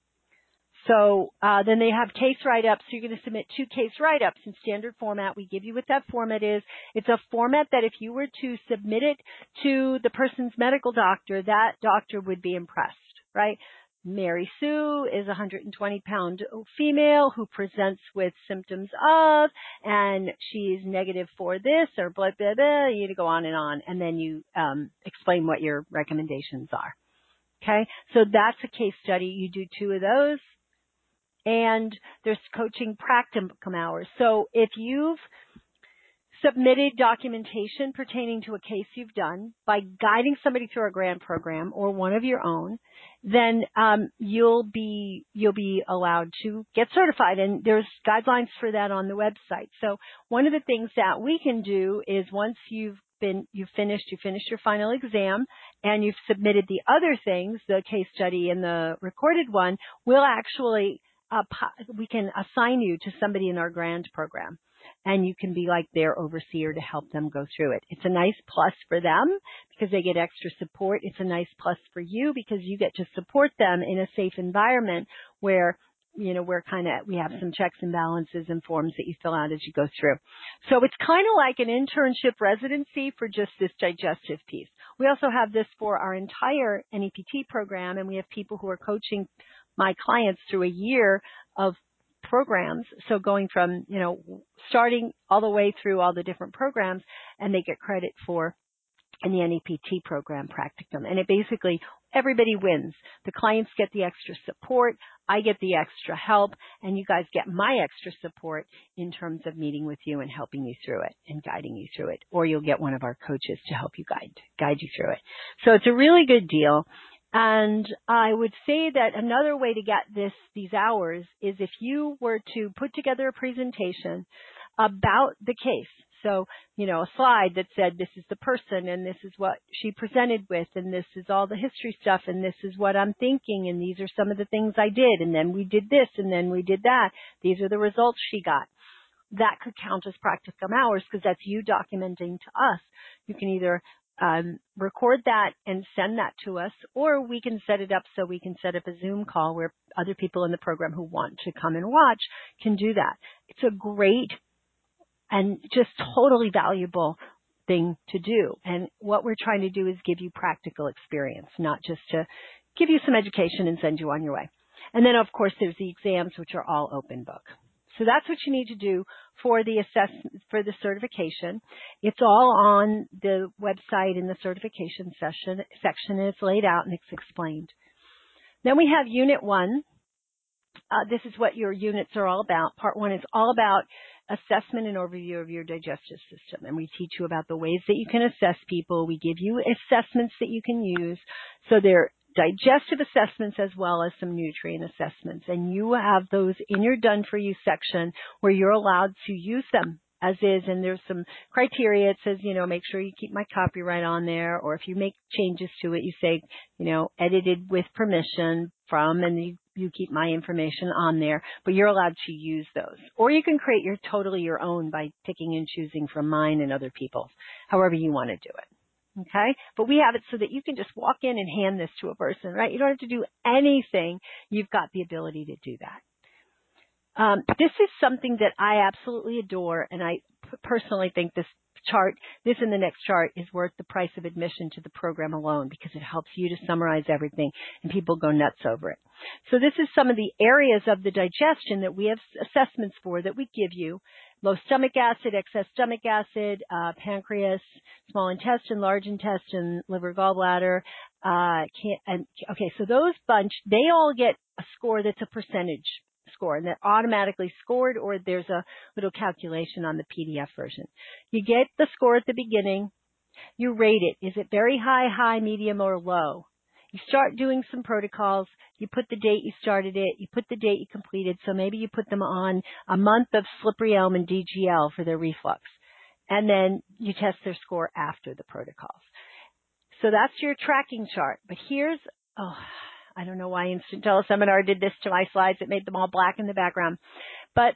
So then they have case write-ups. So you're going to submit 2 case write-ups in standard format. We give you what that format is. It's a format that if you were to submit it to the person's medical doctor, that doctor would be impressed, right? Mary Sue is a 120-pound female who presents with symptoms of, and she's negative for this or blah, blah, blah. You need to go on, and then you explain what your recommendations are. Okay? So that's a case study. You do 2 of those. And there's coaching practicum hours. So if you've submitted documentation pertaining to a case you've done by guiding somebody through a grant program or one of your own, then you'll be allowed to get certified, and there's guidelines for that on the website. So one of the things that we can do is once you finished your final exam and you've submitted the other things, the case study and the recorded one, we'll actually we can assign you to somebody in our grant program, and you can be like their overseer to help them go through it. It's a nice plus for them because they get extra support. It's a nice plus for you because you get to support them in a safe environment where, we have some checks and balances and forms that you fill out as you go through. So it's kind of like an internship residency for just this digestive piece. We also have this for our entire NEPT program, and we have people who are coaching my clients through a year of programs. So going from, starting all the way through all the different programs, and they get credit for in the NEPT program practicum. And it basically, everybody wins. The clients get the extra support, I get the extra help, and you guys get my extra support in terms of meeting with you and helping you through it and guiding you through it. Or you'll get one of our coaches to help you guide you through it. So it's a really good deal. And I would say that another way to get these hours is if you were to put together a presentation about the case. So, a slide that said this is the person and this is what she presented with and this is all the history stuff and this is what I'm thinking and these are some of the things I did and then we did this and then we did that. These are the results she got. That could count as practicum hours because that's you documenting to us. You can either record that and send that to us, or we can set it up so we can set up a Zoom call where other people in the program who want to come and watch can do that. It's a great and just totally valuable thing to do. And what we're trying to do is give you practical experience, not just to give you some education and send you on your way. And then, of course, there's the exams, which are all open book. So that's what you need to do for the assessment, for the certification. It's all on the website in the certification section, and it's laid out and it's explained. Then we have Unit 1. This is what your units are all about. Part 1 is all about assessment and overview of your digestive system. And we teach you about the ways that you can assess people. We give you assessments that you can use. So they're digestive assessments as well as some nutrient assessments. And you have those in your done for you section where you're allowed to use them as is. And there's some criteria. It says, make sure you keep my copyright on there. Or if you make changes to it, you say, edited with permission from, and you keep my information on there, but you're allowed to use those. Or you can create totally your own by picking and choosing from mine and other people's, however you want to do it. Okay? But we have it so that you can just walk in and hand this to a person, right? You don't have to do anything. You've got the ability to do that. This is something that I absolutely adore, and I personally think this and the next chart is worth the price of admission to the program alone because it helps you to summarize everything and people go nuts over it. So this is some of the areas of the digestion that we have assessments for that we give you. Low stomach acid, excess stomach acid, pancreas, small intestine, large intestine, liver, gallbladder. So those bunch, they all get a score that's a percentage score, and they're automatically scored, or there's a little calculation on the PDF version. You get the score at the beginning. You rate it. Is it very high, medium, or low? You start doing some protocols. You put the date you started it. You put the date you completed. So maybe you put them on a month of slippery elm and DGL for their reflux. And then you test their score after the protocols. So that's your tracking chart. But here's, I don't know why Instant Teleseminar did this to my slides. It made them all black in the background. But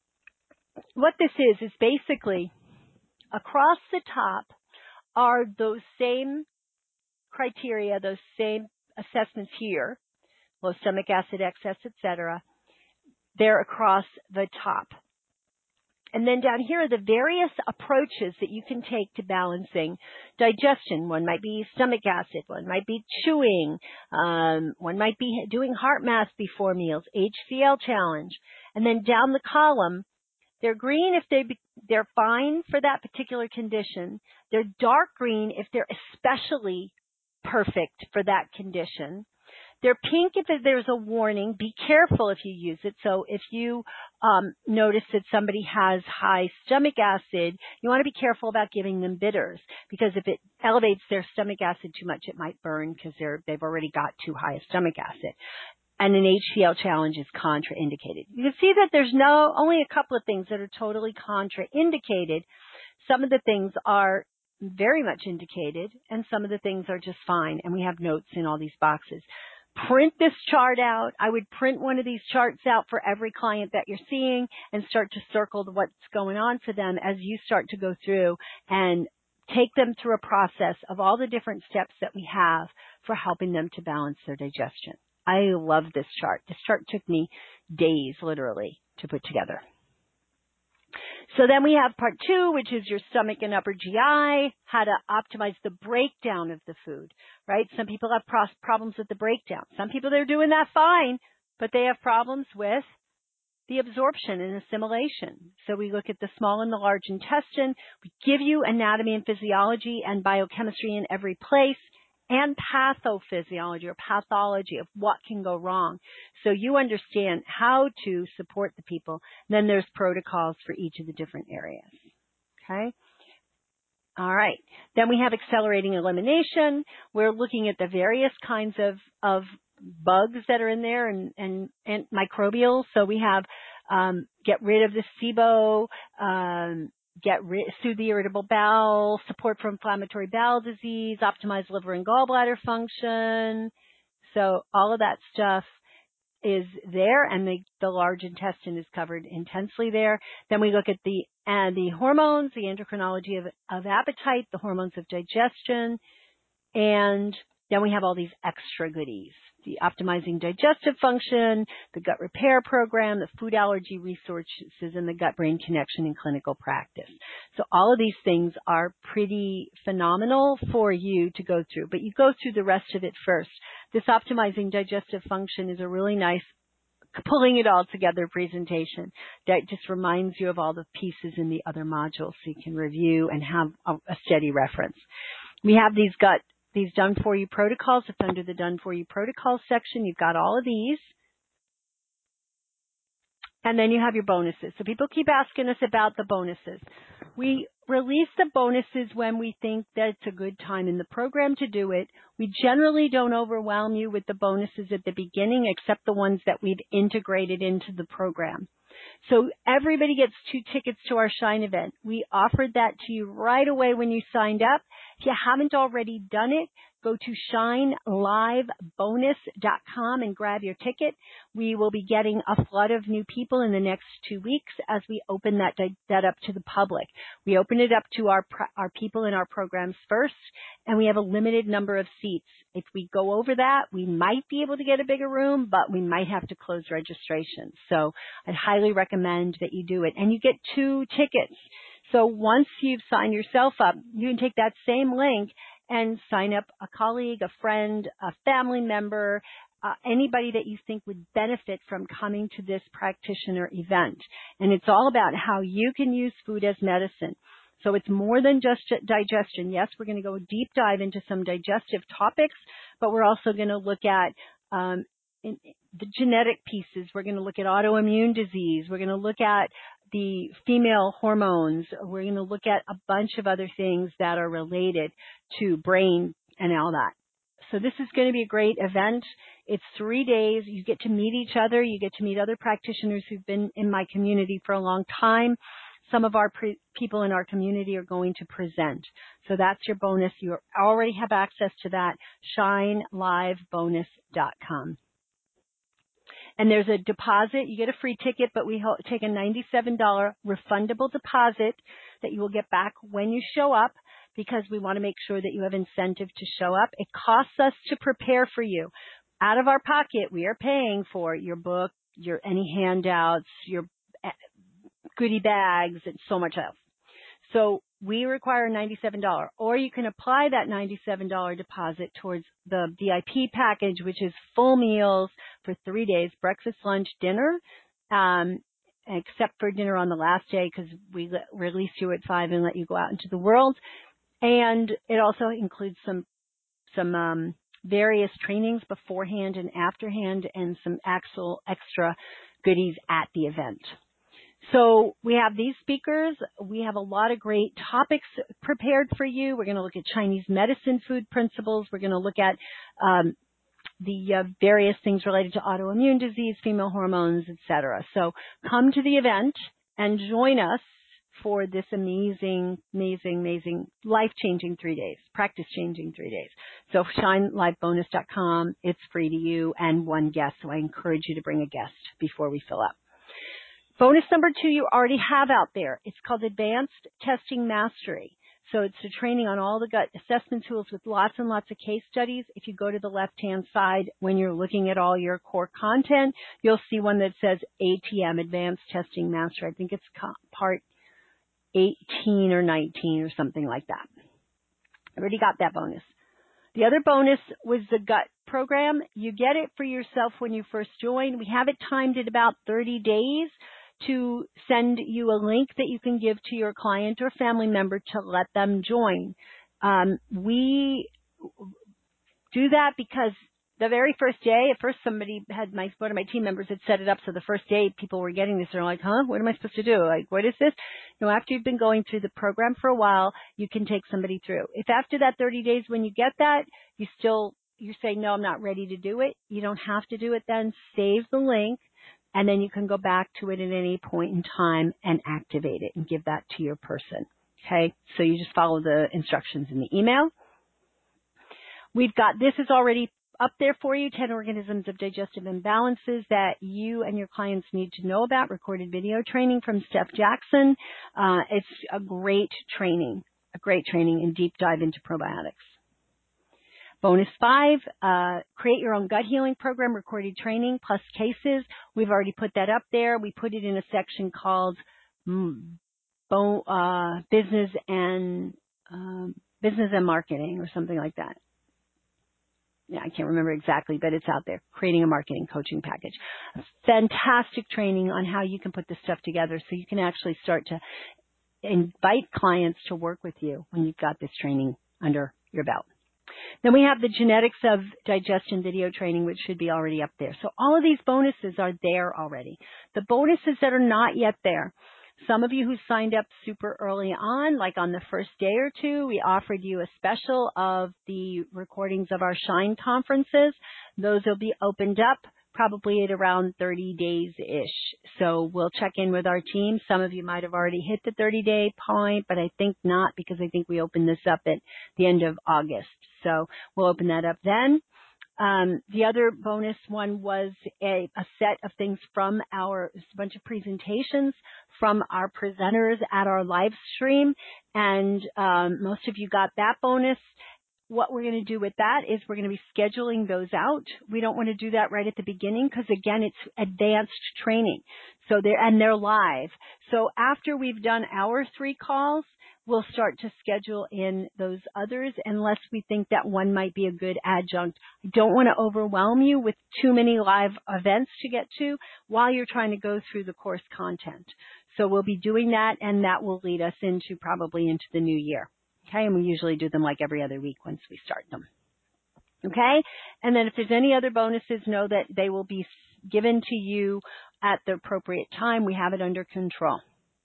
what this is basically across the top are those same criteria, those same assessments here, low stomach acid, excess, etc. They're across the top. And then down here are the various approaches that you can take to balancing digestion. One might be stomach acid. One might be chewing. One might be doing heart math before meals, HCL challenge. And then down the column, they're green if they're fine for that particular condition. They're dark green if they're especially perfect for that condition. They're pink if there's a warning. Be careful if you use it. So if you notice that somebody has high stomach acid, you want to be careful about giving them bitters, because if it elevates their stomach acid too much, it might burn because they've already got too high a stomach acid. And an HCL challenge is contraindicated. You can see that there's only a couple of things that are totally contraindicated. Some of the things are very much indicated, and some of the things are just fine. And we have notes in all these boxes. Print this chart out. I would print one of these charts out for every client that you're seeing and start to circle what's going on for them as you start to go through and take them through a process of all the different steps that we have for helping them to balance their digestion. I love this chart. This chart took me days, literally, to put together. So then we have part 2, which is your stomach and upper GI, how to optimize the breakdown of the food, right? Some people have problems with the breakdown. Some people, they're doing that fine, but they have problems with the absorption and assimilation. So we look at the small and the large intestine. We give you anatomy and physiology and biochemistry in every place, and pathophysiology or pathology of what can go wrong. So you understand how to support the people. Then there's protocols for each of the different areas. Okay? All right. Then we have accelerating elimination. We're looking at the various kinds of bugs that are in there and microbial. So we have get rid of the SIBO, soothe the irritable bowel, support for inflammatory bowel disease, optimize liver and gallbladder function. So all of that stuff is there, and the large intestine is covered intensely there. Then we look at the hormones, the endocrinology of appetite, the hormones of digestion, and then we have all these extra goodies. The optimizing digestive function, the gut repair program, the food allergy resources, and the gut-brain connection in clinical practice. So all of these things are pretty phenomenal for you to go through, but you go through the rest of it first. This optimizing digestive function is a really nice pulling it all together presentation that just reminds you of all the pieces in the other modules so you can review and have a steady reference. We have these done-for-you protocols. It's under the done-for-you protocols section. You've got all of these. And then you have your bonuses. So people keep asking us about the bonuses. We release the bonuses when we think that it's a good time in the program to do it. We generally don't overwhelm you with the bonuses at the beginning, except the ones that we've integrated into the program. So everybody gets 2 tickets to our Shine event. We offered that to you right away when you signed up. If you haven't already done it, go to shinelivebonus.com and grab your ticket. We will be getting a flood of new people in the next 2 weeks as we open that up to the public. We open it up to our people in our programs first, and we have a limited number of seats. If we go over that, we might be able to get a bigger room, but we might have to close registration. So I'd highly recommend that you do it. And you get 2 tickets. So once you've signed yourself up, you can take that same link and sign up a colleague, a friend, a family member, anybody that you think would benefit from coming to this practitioner event. And it's all about how you can use food as medicine. So it's more than just digestion. Yes, we're going to go deep dive into some digestive topics, but we're also going to look at the genetic pieces. We're going to look at autoimmune disease. We're going to look at the female hormones. We're going to look at a bunch of other things that are related to brain and all that. So this is going to be a great event. It's 3 days. You get to meet each other. You get to meet other practitioners who've been in my community for a long time. Some of our people in our community are going to present. So that's your bonus. You already have access to that, shinelivebonus.com. And there's a deposit. You get a free ticket, but we take a $97 refundable deposit that you will get back when you show up, because we want to make sure that you have incentive to show up. It costs us to prepare for you. Out of our pocket, we are paying for your book, your any handouts, your goodie bags, and so much else. So we require $97, or you can apply that $97 deposit towards the VIP package, which is full meals for 3 days, breakfast, lunch, dinner, except for dinner on the last day because we release you at 5 and let you go out into the world. And it also includes some various trainings beforehand and afterhand and some actual extra goodies at the event. So we have these speakers. We have a lot of great topics prepared for you. We're going to look at Chinese medicine food principles. We're going to look at the various things related to autoimmune disease, female hormones, etc. So come to the event and join us for this amazing, life-changing 3 days, practice-changing 3 days. So shinelivebonus.com, it's free to you and one guest. So I encourage you to bring a guest before we fill up. Bonus number 2 you already have out there. It's called Advanced Testing Mastery. So it's a training on all the gut assessment tools with lots and lots of case studies. If you go to the left-hand side, when you're looking at all your core content, you'll see one that says ATM, Advanced Testing Mastery. I think it's part 18 or 19 or something like that. I already got that bonus. The other bonus was the gut program. You get it for yourself when you first join. We have it timed at about 30 days to send you a link that you can give to your client or family member to let them join. We do that because the very first day, at first somebody had one of my team members had set it up so the first day people were getting this, they're like, huh, what am I supposed to do? Like, what is this? No, after you've been going through the program for a while, you can take somebody through. If after that 30 days when you get that, you say, no, I'm not ready to do it, you don't have to do it then. Save the link, and then you can go back to it at any point in time and activate it and give that to your person. Okay, so you just follow the instructions in the email. We've got, this is already up there for you, 10 organisms of digestive imbalances that you and your clients need to know about, recorded video training from Steph Jackson. It's a great training and deep dive into probiotics. Bonus 5, create your own gut healing program, recorded training plus cases. We've already put that up there. We put it in a section called business and marketing or something like that. Yeah, I can't remember exactly, but it's out there. Creating a marketing coaching package. Fantastic training on how you can put this stuff together so you can actually start to invite clients to work with you when you've got this training under your belt. Then we have the genetics of digestion video training, which should be already up there. So all of these bonuses are there already. The bonuses that are not yet there, some of you who signed up super early on, like on the first day or two, we offered you a special of the recordings of our Shine conferences. Those will be opened up probably at around 30 days-ish. So we'll check in with our team. Some of you might have already hit the 30-day point, but I think not because I think we opened this up at the end of August. So we'll open that up then. The other bonus one was a set of things from a bunch of presentations from our presenters at our live stream. And most of you got that bonus. What we're going to do with that is we're going to be scheduling those out. We don't want to do that right at the beginning because, again, it's advanced training. So they're live. So after we've done our 3 calls, we'll start to schedule in those others unless we think that one might be a good adjunct. I don't want to overwhelm you with too many live events to get to while you're trying to go through the course content. So we'll be doing that, and that will lead us probably into the new year. Okay, and we usually do them like every other week once we start them. Okay, and then if there's any other bonuses, know that they will be given to you at the appropriate time. We have it under control.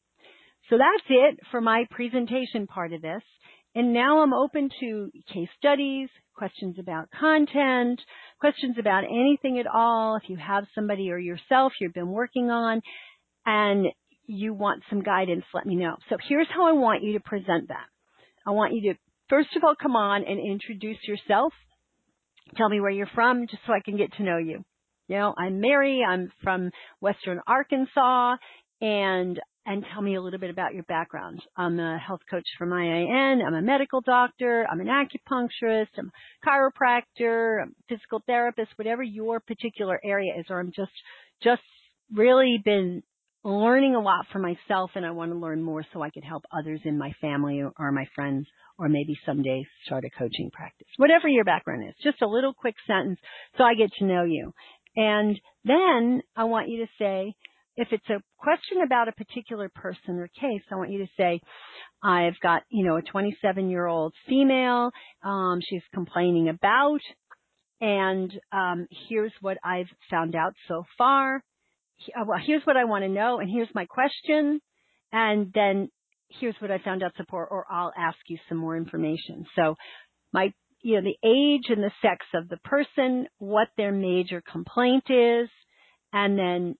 So that's it for my presentation part of this. And now I'm open to case studies, questions about content, questions about anything at all. If you have somebody or yourself you've been working on and you want some guidance, let me know. So here's how I want you to present that. I want you to, first of all, come on and introduce yourself. Tell me where you're from just so I can get to know you. You know, I'm Mary. I'm from Western Arkansas. And tell me a little bit about your background. I'm a health coach from IIN. I'm a medical doctor. I'm an acupuncturist. I'm a chiropractor. I'm a physical therapist, whatever your particular area is. Or I'm just really been learning a lot for myself, and I want to learn more so I could help others in my family or my friends, or maybe someday start a coaching practice. Whatever your background is, just a little quick sentence so I get to know you. And then I want you to say, if it's a question about a particular person or case, I want you to say, I've got, a 27-year-old female, she's complaining about, and here's what I've found out so far. Well, here's what I want to know, and here's my question, and then here's what I found out support, or I'll ask you some more information. So the age and the sex of the person, what their major complaint is, and then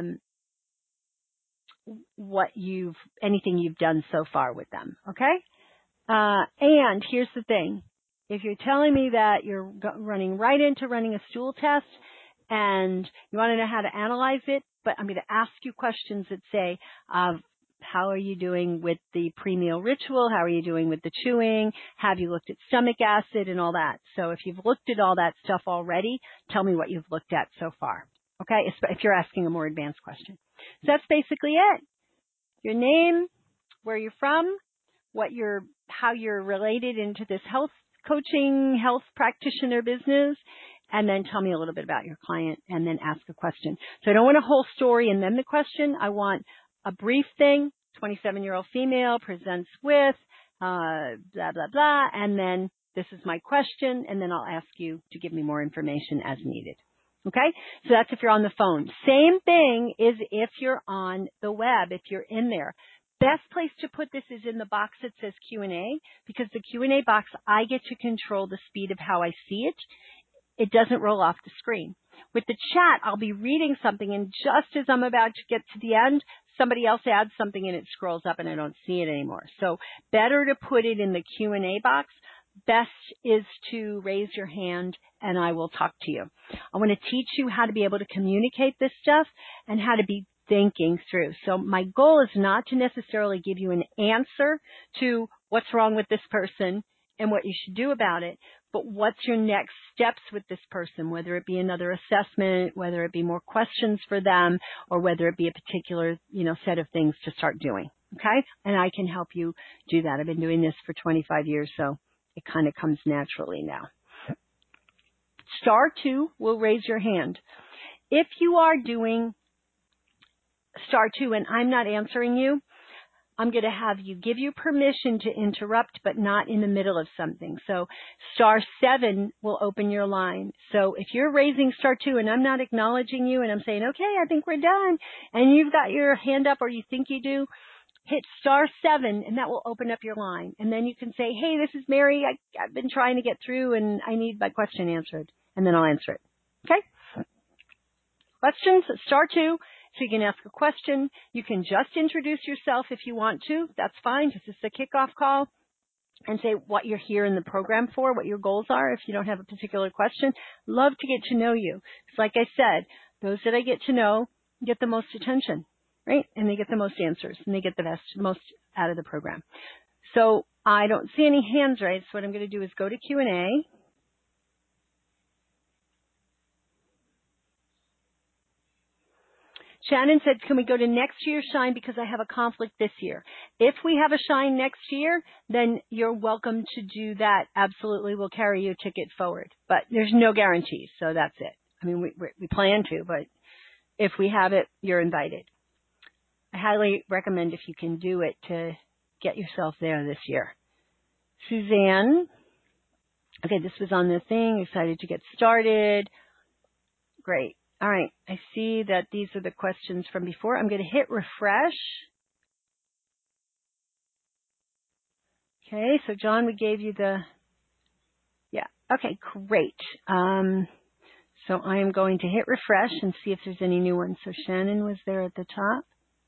anything you've done so far with them, okay? And here's the thing. If you're telling me that you're running right into running a stool test and you want to know how to analyze it, but I'm going to ask you questions that say, how are you doing with the pre-meal ritual? How are you doing with the chewing? Have you looked at stomach acid and all that? So if you've looked at all that stuff already, tell me what you've looked at so far, okay, if you're asking a more advanced question. So that's basically it. Your name, where you're from, how you're related into this health coaching, health practitioner business, and then tell me a little bit about your client and then ask a question. So I don't want a whole story and then the question. I want a brief thing. 27-year-old female presents with, blah, blah, blah, and then this is my question, and then I'll ask you to give me more information as needed. Okay? So that's if you're on the phone. Same thing is if you're on the web, if you're in there. Best place to put this is in the box that says Q&A, because the Q&A box, I get to control the speed of how I see it. It doesn't roll off the screen. With the chat, I'll be reading something, and just as I'm about to get to the end, somebody else adds something and it scrolls up and I don't see it anymore. So better to put it in the Q&A box. Best is to raise your hand and I will talk to you. I want to teach you how to be able to communicate this stuff and how to be thinking through. So my goal is not to necessarily give you an answer to what's wrong with this person and what you should do about it, but what's your next steps with this person, whether it be another assessment, whether it be more questions for them, or whether it be a particular, set of things to start doing. Okay? And I can help you do that. I've been doing this for 25 years, so it kind of comes naturally now. *2 will raise your hand. If you are doing *2 and I'm not answering you, I'm going to have you give you permission to interrupt, but not in the middle of something. So *7 will open your line. So if you're raising *2 and I'm not acknowledging you and I'm saying, okay, I think we're done, and you've got your hand up or you think you do, hit *7 and that will open up your line. And then you can say, hey, this is Mary. I've been trying to get through and I need my question answered. And then I'll answer it. Okay? Questions, *2. So you can ask a question. You can just introduce yourself if you want to. That's fine because it's a kickoff call. And say what you're here in the program for, what your goals are if you don't have a particular question. Love to get to know you. It's like I said, those that I get to know get the most attention, right? And they get the most answers and they get the most out of the program. So I don't see any hands raised. So what I'm going to do is go to Q&A. Shannon said, can we go to next year's Shine because I have a conflict this year? If we have a Shine next year, then you're welcome to do that. Absolutely, we'll carry your ticket forward. But there's no guarantees, so that's it. I mean, we plan to, but if we have it, you're invited. I highly recommend if you can do it to get yourself there this year. Suzanne. Okay, this was on the thing. Excited to get started. Great. All right, I see that these are the questions from before. I'm going to hit refresh. Okay, so John, we gave you okay, great. So I am going to hit refresh and see if there's any new ones. So Shannon was there at the top.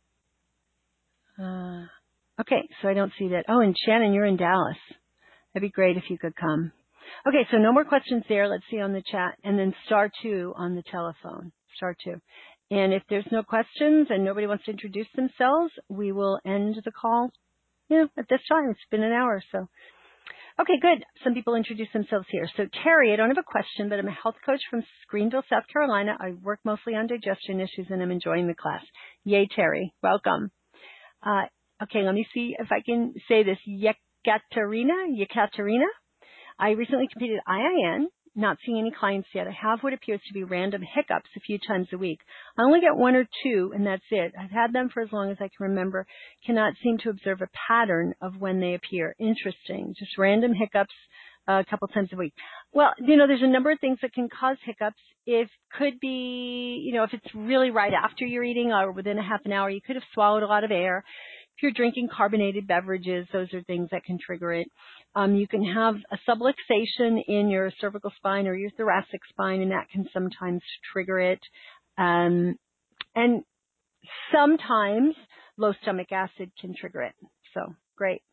Okay, so I don't see that. Oh, and Shannon, you're in Dallas. That'd be great if you could come. Okay, so no more questions there. Let's see on the chat. And then *2 on the telephone. *2. And if there's no questions and nobody wants to introduce themselves, we will end the call, at this time. It's been an hour or so. Okay, good. Some people introduce themselves here. So Terry, I don't have a question, but I'm a health coach from Greenville, South Carolina. I work mostly on digestion issues and I'm enjoying the class. Yay, Terry. Welcome. Okay, let me see if I can say this. Yekaterina. I recently completed IIN, not seeing any clients yet. I have what appears to be random hiccups a few times a week. I only get 1 or 2, and that's it. I've had them for as long as I can remember. Cannot seem to observe a pattern of when they appear. Interesting. Just random hiccups a couple times a week. Well, there's a number of things that can cause hiccups. It could be, if it's really right after you're eating or within a half an hour, you could have swallowed a lot of air. If you're drinking carbonated beverages, those are things that can trigger it. You can have a subluxation in your cervical spine or your thoracic spine, and that can sometimes trigger it. And sometimes low stomach acid can trigger it. So, great.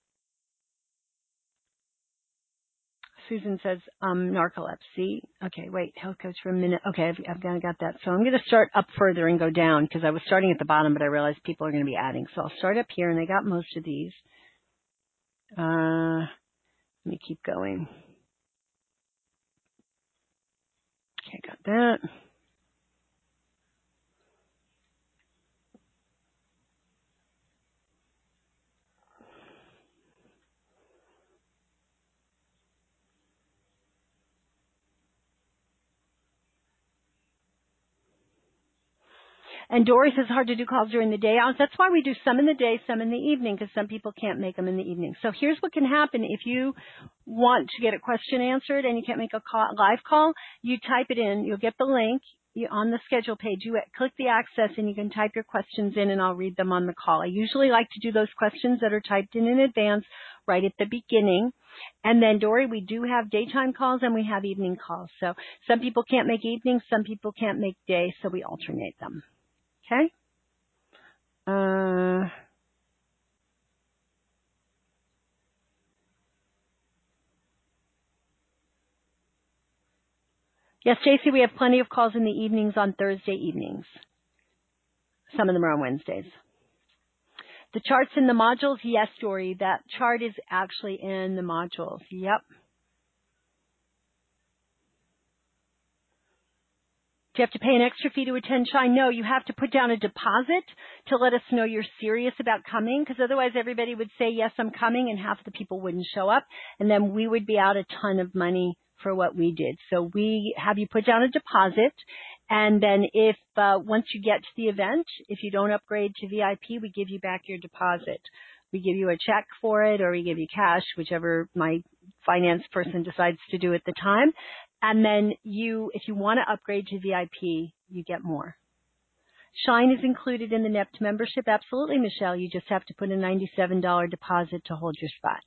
Susan says, narcolepsy. Okay, wait, health coach for a minute. Okay, I've got that. So I'm going to start up further and go down because I was starting at the bottom, but I realized people are going to be adding. So I'll start up here, and I got most of these. Let me keep going. Okay, got that. And Dory says hard to do calls during the day. That's why we do some in the day, some in the evening, because some people can't make them in the evening. So here's what can happen if you want to get a question answered and you can't make a live call. You type it in. You'll get the link on the schedule page. You click the access and you can type your questions in and I'll read them on the call. I usually like to do those questions that are typed in advance right at the beginning. And then, Dory, we do have daytime calls and we have evening calls. So some people can't make evenings, some people can't make day, so we alternate them. Okay? Yes, JC, we have plenty of calls in the evenings on Thursday evenings. Some of them are on Wednesdays. The chart's in the modules? Yes, Dory. That chart is actually in the modules. Yep. Do you have to pay an extra fee to attend Shine? No, you have to put down a deposit to let us know you're serious about coming, because otherwise everybody would say, yes, I'm coming, and half the people wouldn't show up, and then we would be out a ton of money for what we did. So we have you put down a deposit, and then if once you get to the event, if you don't upgrade to VIP, we give you back your deposit. We give you a check for it, or we give you cash, whichever my finance person decides to do at the time. And then if you want to upgrade to VIP, you get more. Shine is included in the NEPT membership. Absolutely, Michelle. You just have to put a $97 deposit to hold your spot.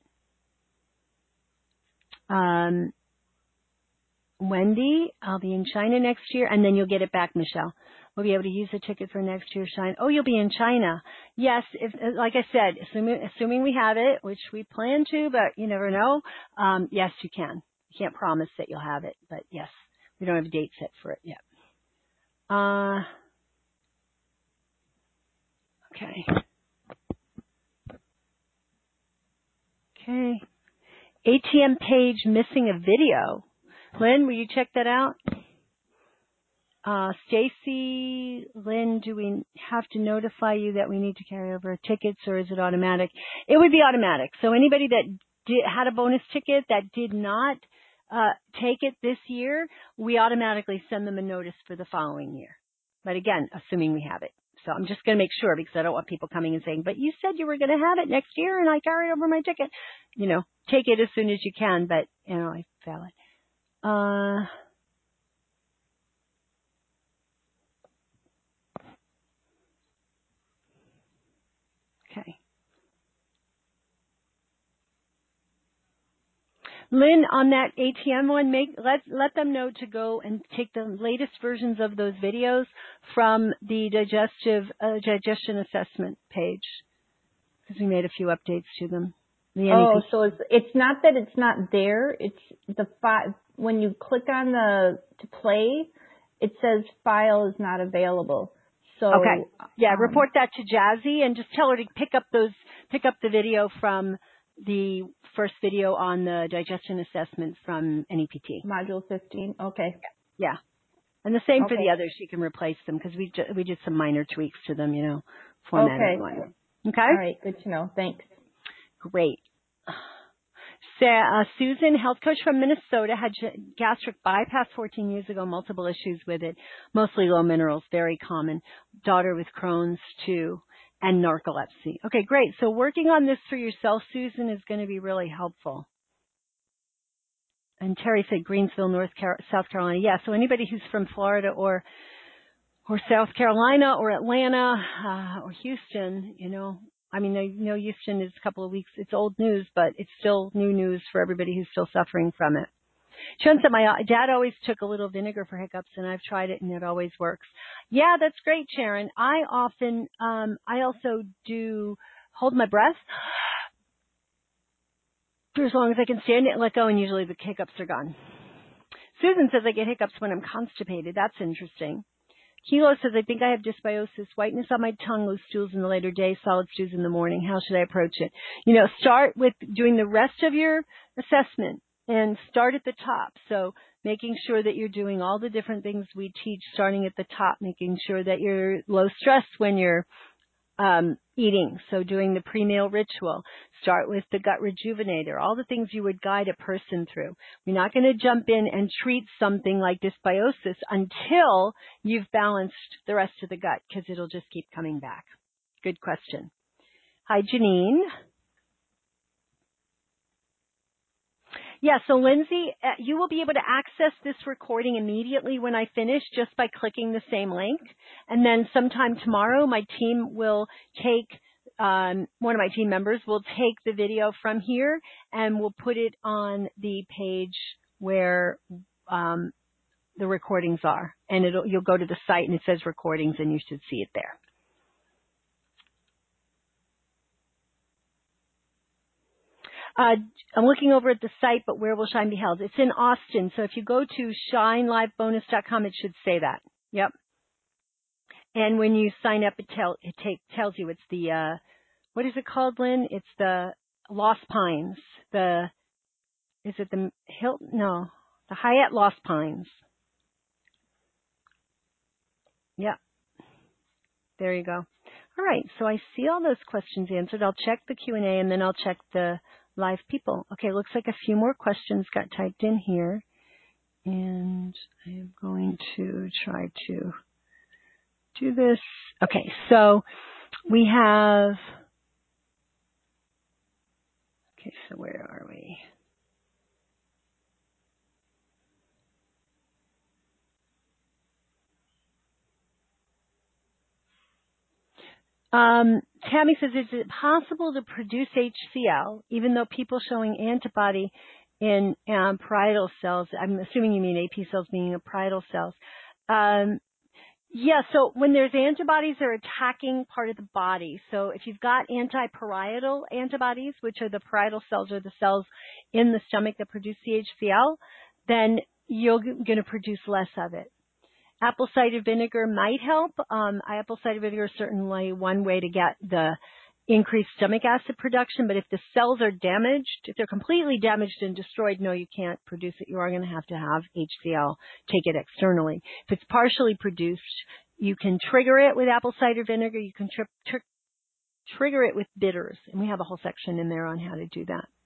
Wendy, I'll be in China next year, and then you'll get it back, Michelle. We'll be able to use the ticket for next year's Shine. Oh, you'll be in China. Yes, like I said, assuming we have it, which we plan to, but you never know, yes, you can. Can't promise that you'll have it, but yes, we don't have a date set for it yet. Okay. ATM page missing a video. Lynn, will you check that out? Stacy, Lynn, do we have to notify you that we need to carry over tickets, or is it automatic? It would be automatic. So anybody that had a bonus ticket that did not take it this year, we automatically send them a notice for the following year. But again, assuming we have it. So I'm just going to make sure, because I don't want people coming and saying, but you said you were going to have it next year and I carried over my ticket. Take it as soon as you can, but, I fail it. Okay. Lynn, on that ATM one, let them know to go and take the latest versions of those videos from the digestion assessment page, because we made a few updates to them. So it's not that it's not there. It's when you click on to play, it says file is not available. So okay, report that to Jazzy and just tell her to pick up the video from the first video on the digestion assessment from NEPT. Module 15, okay. Yeah. And the same for the others. She can replace them because we did some minor tweaks to them, formatting. Okay. All right, good to know. Thanks. Great. Susan, health coach from Minnesota, had gastric bypass 14 years ago, multiple issues with it, mostly low minerals, very common. Daughter with Crohn's too. And narcolepsy. Okay, great. So working on this for yourself, Susan, is going to be really helpful. And Terry said Greensville, South Carolina. Yeah, so anybody who's from Florida or South Carolina or Atlanta or Houston, I know Houston is a couple of weeks. It's old news, but it's still new news for everybody who's still suffering from it. Sharon said, my dad always took a little vinegar for hiccups, and I've tried it, and it always works. Yeah, that's great, Sharon. I also do hold my breath for as long as I can stand it and let go, and usually the hiccups are gone. Susan says I get hiccups when I'm constipated. That's interesting. Kilo says, I think I have dysbiosis, whiteness on my tongue, loose stools in the later day, solid stools in the morning. How should I approach it? Start with doing the rest of your assessment. And start at the top. So making sure that you're doing all the different things we teach, starting at the top, making sure that you're low stress when you're eating. So doing the prenatal ritual, start with the gut rejuvenator, all the things you would guide a person through. We're not going to jump in and treat something like dysbiosis until you've balanced the rest of the gut, because it'll just keep coming back. Good question. Hi, Janine. Yeah, so Lindsay, you will be able to access this recording immediately when I finish just by clicking the same link. And then sometime tomorrow, my team will take, one of my team members will take the video from here and we'll put it on the page where the recordings are. And you'll go to the site and it says recordings and you should see it there. I'm looking over at the site, but where will Shine be held? It's in Austin. So if you go to shinelivebonus.com, it should say that. Yep. And when you sign up, it tells you it's the, what is it called, Lynn? It's the Lost Pines. Is it the Hilton? No, the Hyatt Lost Pines. Yep. There you go. All right. So I see all those questions answered. I'll check the Q&A and then I'll check the live people. Okay, looks like a few more questions got typed in here. And I'm going to try to do this. Okay, so we have, okay, so where are we? Tammy says, is it possible to produce HCl, even though people showing antibody in parietal cells, I'm assuming you mean AP cells meaning parietal cells. Yeah, so when there's antibodies, they're attacking part of the body. So if you've got antiparietal antibodies, which are the parietal cells or the cells in the stomach that produce the HCl, then you're going to produce less of it. Apple cider vinegar might help. Apple cider vinegar is certainly one way to get the increased stomach acid production, but if the cells are damaged, if they're completely damaged and destroyed, no, you can't produce it. You are going to have HCl, take it externally. If it's partially produced, you can trigger it with apple cider vinegar. You can trigger it with bitters, and we have a whole section in there on how to do that.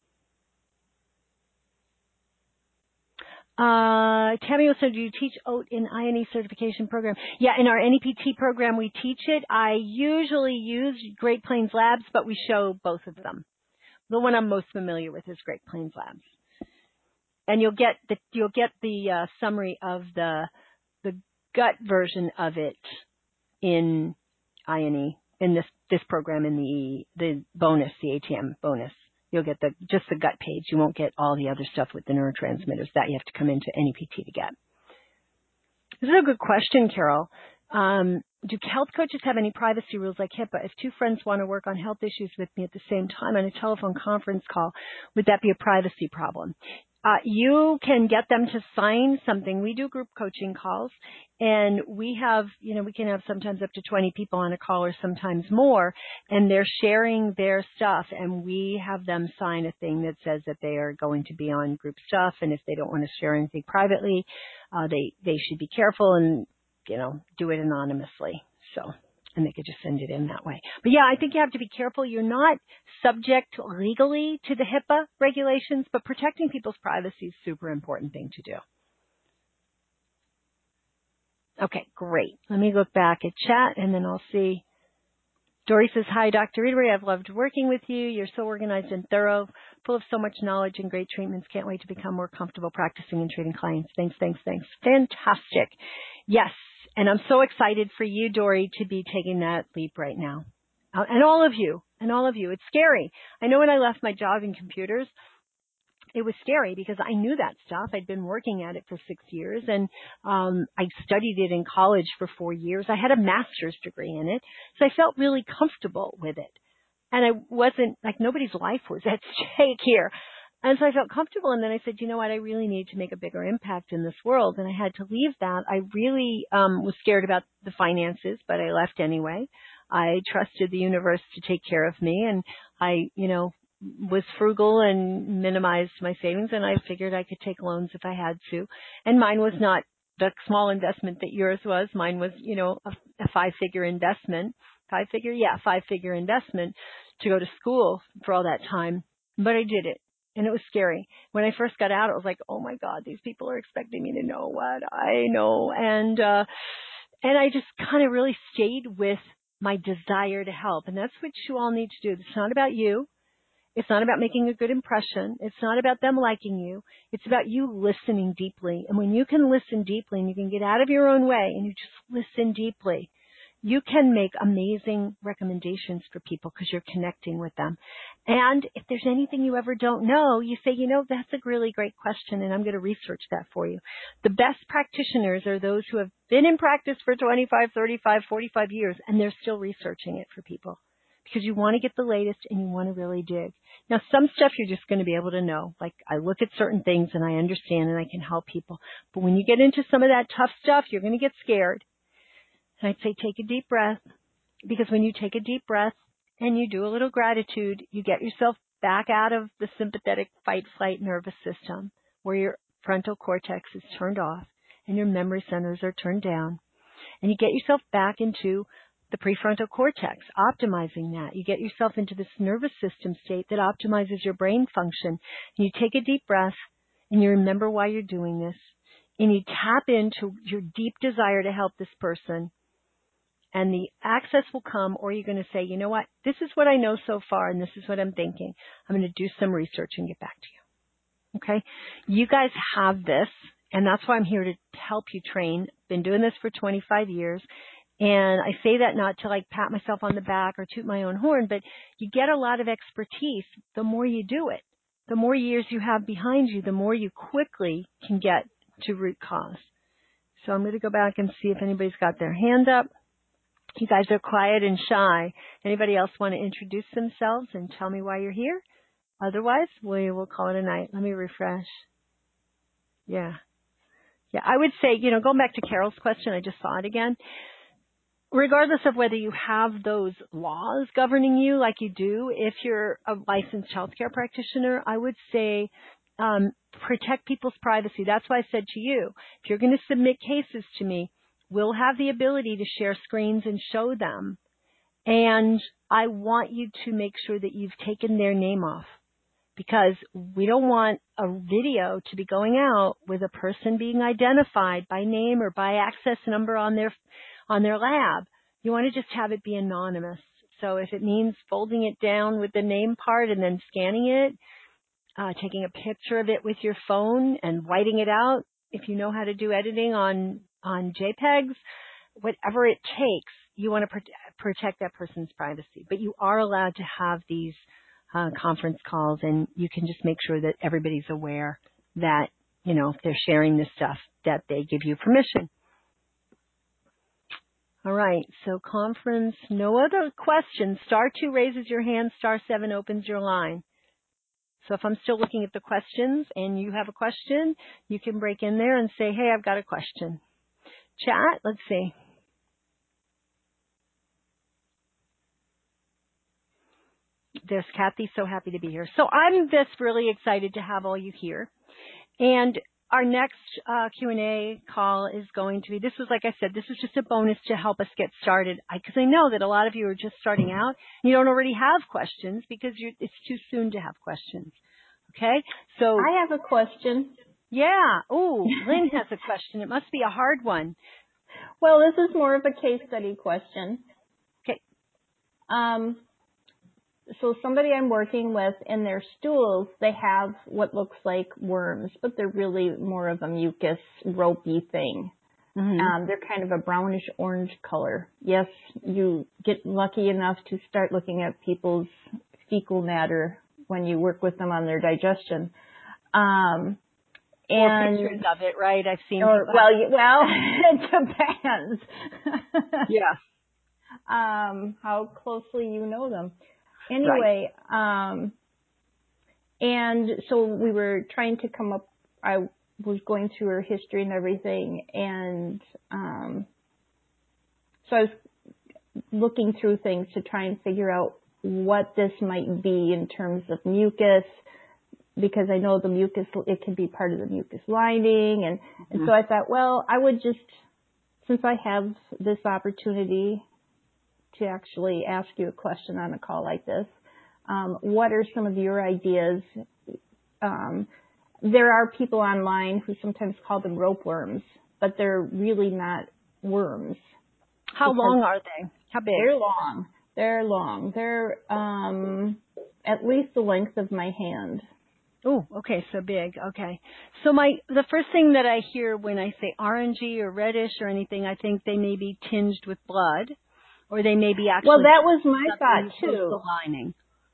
Tammy also, do you teach OAT in INE certification program? Yeah, in our NEPT program, we teach it. I usually use Great Plains Labs, but we show both of them. The one I'm most familiar with is Great Plains Labs. And you'll get the summary of the gut version of it in INE, in this program, in the bonus, the ATM bonus. You'll get just the gut page. You won't get all the other stuff with the neurotransmitters that you have to come into NEPT to get. This is a good question, Carol. Do health coaches have any privacy rules like HIPAA? If two friends want to work on health issues with me at the same time on a telephone conference call, would that be a privacy problem? You can get them to sign something. We do group coaching calls, and we have, we can have sometimes up to 20 people on a call or sometimes more, and they're sharing their stuff, and we have them sign a thing that says that they are going to be on group stuff, and if they don't want to share anything privately, they should be careful and, do it anonymously. So, and they could just send it in that way. But yeah, I think you have to be careful. You're not subject legally to the HIPAA regulations, but protecting people's privacy is a super important thing to do. Okay, great. Let me look back at chat and then I'll see. Dory says, hi, Dr. Ridbury. I've loved working with you. You're so organized and thorough, full of so much knowledge and great treatments. Can't wait to become more comfortable practicing and treating clients. Thanks. Fantastic. Yes. And I'm so excited for you, Dory, to be taking that leap right now. And all of you. It's scary. I know when I left my job in computers, it was scary because I knew that stuff. I'd been working at it for 6 years, and I studied it in college for 4 years. I had a master's degree in it, so I felt really comfortable with it. And I wasn't, like, nobody's life was at stake here. And so I felt comfortable, and then I said, you know what, I really need to make a bigger impact in this world, and I had to leave that. I really was scared about the finances, but I left anyway. I trusted the universe to take care of me, and I, was frugal and minimized my savings, and I figured I could take loans if I had to. And mine was not the small investment that yours was. Mine was, a five-figure investment. Five-figure investment to go to school for all that time. But I did it. And it was scary. When I first got out, it was like, oh my God, these people are expecting me to know what I know. And I just kind of really stayed with my desire to help. And that's what you all need to do. It's not about you. It's not about making a good impression. It's not about them liking you. It's about you listening deeply. And when you can listen deeply and you can get out of your own way and you just listen deeply, you can make amazing recommendations for people because you're connecting with them. And if there's anything you ever don't know, you say, that's a really great question, and I'm going to research that for you. The best practitioners are those who have been in practice for 25, 35, 45 years, and they're still researching it for people because you want to get the latest and you want to really dig. Now, some stuff you're just going to be able to know. Like, I look at certain things and I understand and I can help people. But when you get into some of that tough stuff, you're going to get scared. And I'd say take a deep breath, because when you take a deep breath and you do a little gratitude, you get yourself back out of the sympathetic fight-flight nervous system where your frontal cortex is turned off and your memory centers are turned down. And you get yourself back into the prefrontal cortex, optimizing that. You get yourself into this nervous system state that optimizes your brain function. And you take a deep breath and you remember why you're doing this. And you tap into your deep desire to help this person. And the access will come, or you're going to say, you know what, this is what I know so far, and this is what I'm thinking. I'm going to do some research and get back to you. Okay? You guys have this, and that's why I'm here to help you train. Been doing this for 25 years, and I say that not to pat myself on the back or toot my own horn, but you get a lot of expertise the more you do it. The more years you have behind you, the more you quickly can get to root cause. So I'm going to go back and see if anybody's got their hand up. You guys are quiet and shy. Anybody else want to introduce themselves and tell me why you're here? Otherwise, we will call it a night. Let me refresh. Yeah, I would say, going back to Carol's question, I just saw it again. Regardless of whether you have those laws governing you like you do, if you're a licensed healthcare practitioner, I would say protect people's privacy. That's why I said to you, if you're going to submit cases to me, we'll have the ability to share screens and show them. And I want you to make sure that you've taken their name off, because we don't want a video to be going out with a person being identified by name or by access number on their lab. You want to just have it be anonymous. So if it means folding it down with the name part and then scanning it, taking a picture of it with your phone and whiting it out, if you know how to do editing on JPEGs, whatever it takes, you want to protect that person's privacy. But you are allowed to have these conference calls, and you can just make sure that everybody's aware that, if they're sharing this stuff, that they give you permission. All right, so conference, no other questions. *2 raises your hand, *7 opens your line. So if I'm still looking at the questions and you have a question, you can break in there and say, hey, I've got a question. Chat, let's see. There's Kathy, so happy to be here. So I'm just really excited to have all you here. And our next Q&A call is going to be, this was, like I said, this is just a bonus to help us get started. Because I know that a lot of you are just starting out. You don't already have questions because it's too soon to have questions. Okay? So I have a question. Yeah. Oh, Lynn has a question. It must be a hard one. Well, this is more of a case study question. Okay. So somebody I'm working with, in their stools, they have what looks like worms, but they're really more of a mucus, ropey thing. Mm-hmm. They're kind of a brownish orange color. Yes, you get lucky enough to start looking at people's fecal matter when you work with them on their digestion. And pictures of it, right? I've seen. Well, it depends. Yeah. How closely you know them. Anyway, right. And so we were trying to come up, I was going through her history and everything, and so I was looking through things to try and figure out what this might be in terms of mucus, because I know the mucus, it can be part of the mucus lining. And so I thought, well, I would just, since I have this opportunity to actually ask you a question on a call like this, what are some of your ideas? There are people online who sometimes call them ropeworms, but they're really not worms. How long are they? How big? They're long. They're long. They're at least the length of my hand. Oh, okay, so big. Okay. So the first thing that I hear when I say orangey or reddish or anything, I think they may be tinged with blood, or they may be actually. Well, that was my thought too. The lining.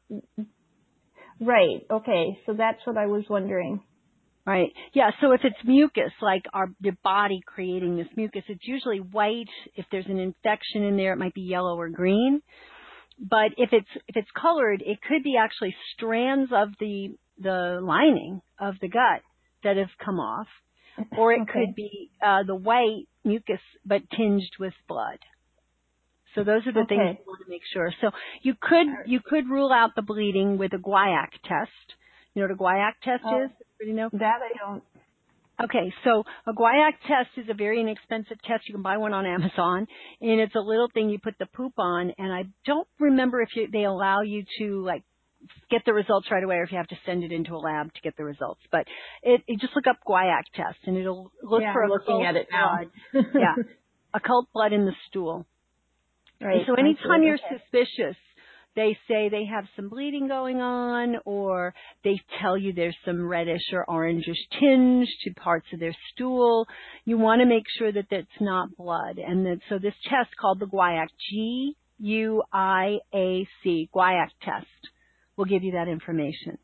Right. Okay. So that's what I was wondering. Right. Yeah. So if it's mucus, like the body creating this mucus, it's usually white. If there's an infection in there, it might be yellow or green. But if it's colored, it could be actually strands of the lining of the gut that have come off, or it could be the white mucus but tinged with blood. So those are the things you want to make sure. So you could rule out the bleeding with a Guaiac test. You know what a Guaiac test is? Everybody know? That I don't. Okay, so a Guaiac test is a very inexpensive test. You can buy one on Amazon, and it's a little thing you put the poop on. And I don't remember if they allow you to like get the results right away, or if you have to send it into a lab to get the results. But you just look up Guaiac test, and it'll look for I'm looking at it now. blood. Yeah, occult blood in the stool. Right. And so anytime you're suspicious, they say they have some bleeding going on, or they tell you there's some reddish or orangish tinge to parts of their stool. You want to make sure that that's not blood. And so this test called the Guaiac, Guiac, Guaiac test, will give you that information.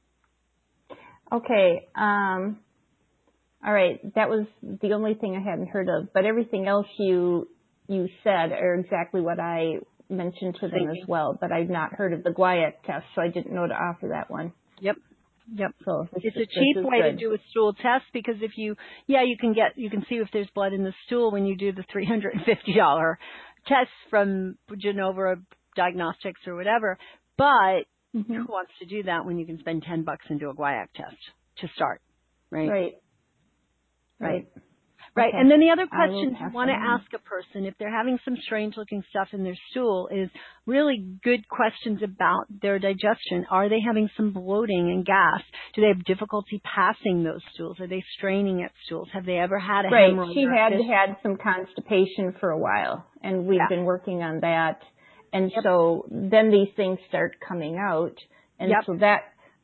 Okay. All right. That was the only thing I hadn't heard of, but everything else you said are exactly what I mentioned to them as well, but I've not heard of the Guaiac test, so I didn't know to offer that one. Yep. So it's a cheap way to do a stool test, because if you can see if there's blood in the stool when you do the $350 test from Genova Diagnostics or whatever. But who wants to do that when you can spend $10 and do a Guaiac test to start, right? Right. Right. Okay. And then the other questions you want to ask a person if they're having some strange looking stuff in their stool is really good questions about their digestion. Are they having some bloating and gas? Do they have difficulty passing those stools? Are they straining at stools? Have they ever had a hemorrhoid? She had some constipation for a while, and we've been working on that. And so then these things start coming out. And so that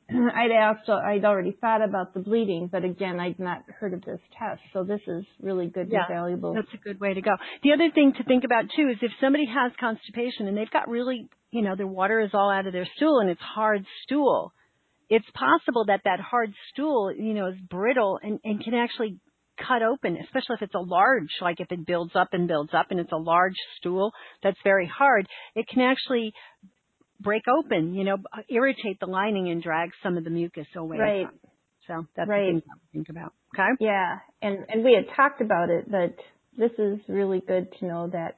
I'd already thought about the bleeding, but again, I'd not heard of this test. So this is really good and valuable. That's a good way to go. The other thing to think about too is if somebody has constipation and they've got really, their water is all out of their stool and it's hard stool, it's possible that hard stool, is brittle and can actually cut open, especially if it's a large, like if it builds up and it's a large stool that's very hard, it can actually break open, irritate the lining and drag some of the mucus away. Right. So that's the thing to think about. Okay. Yeah. And we had talked about it, but this is really good to know that.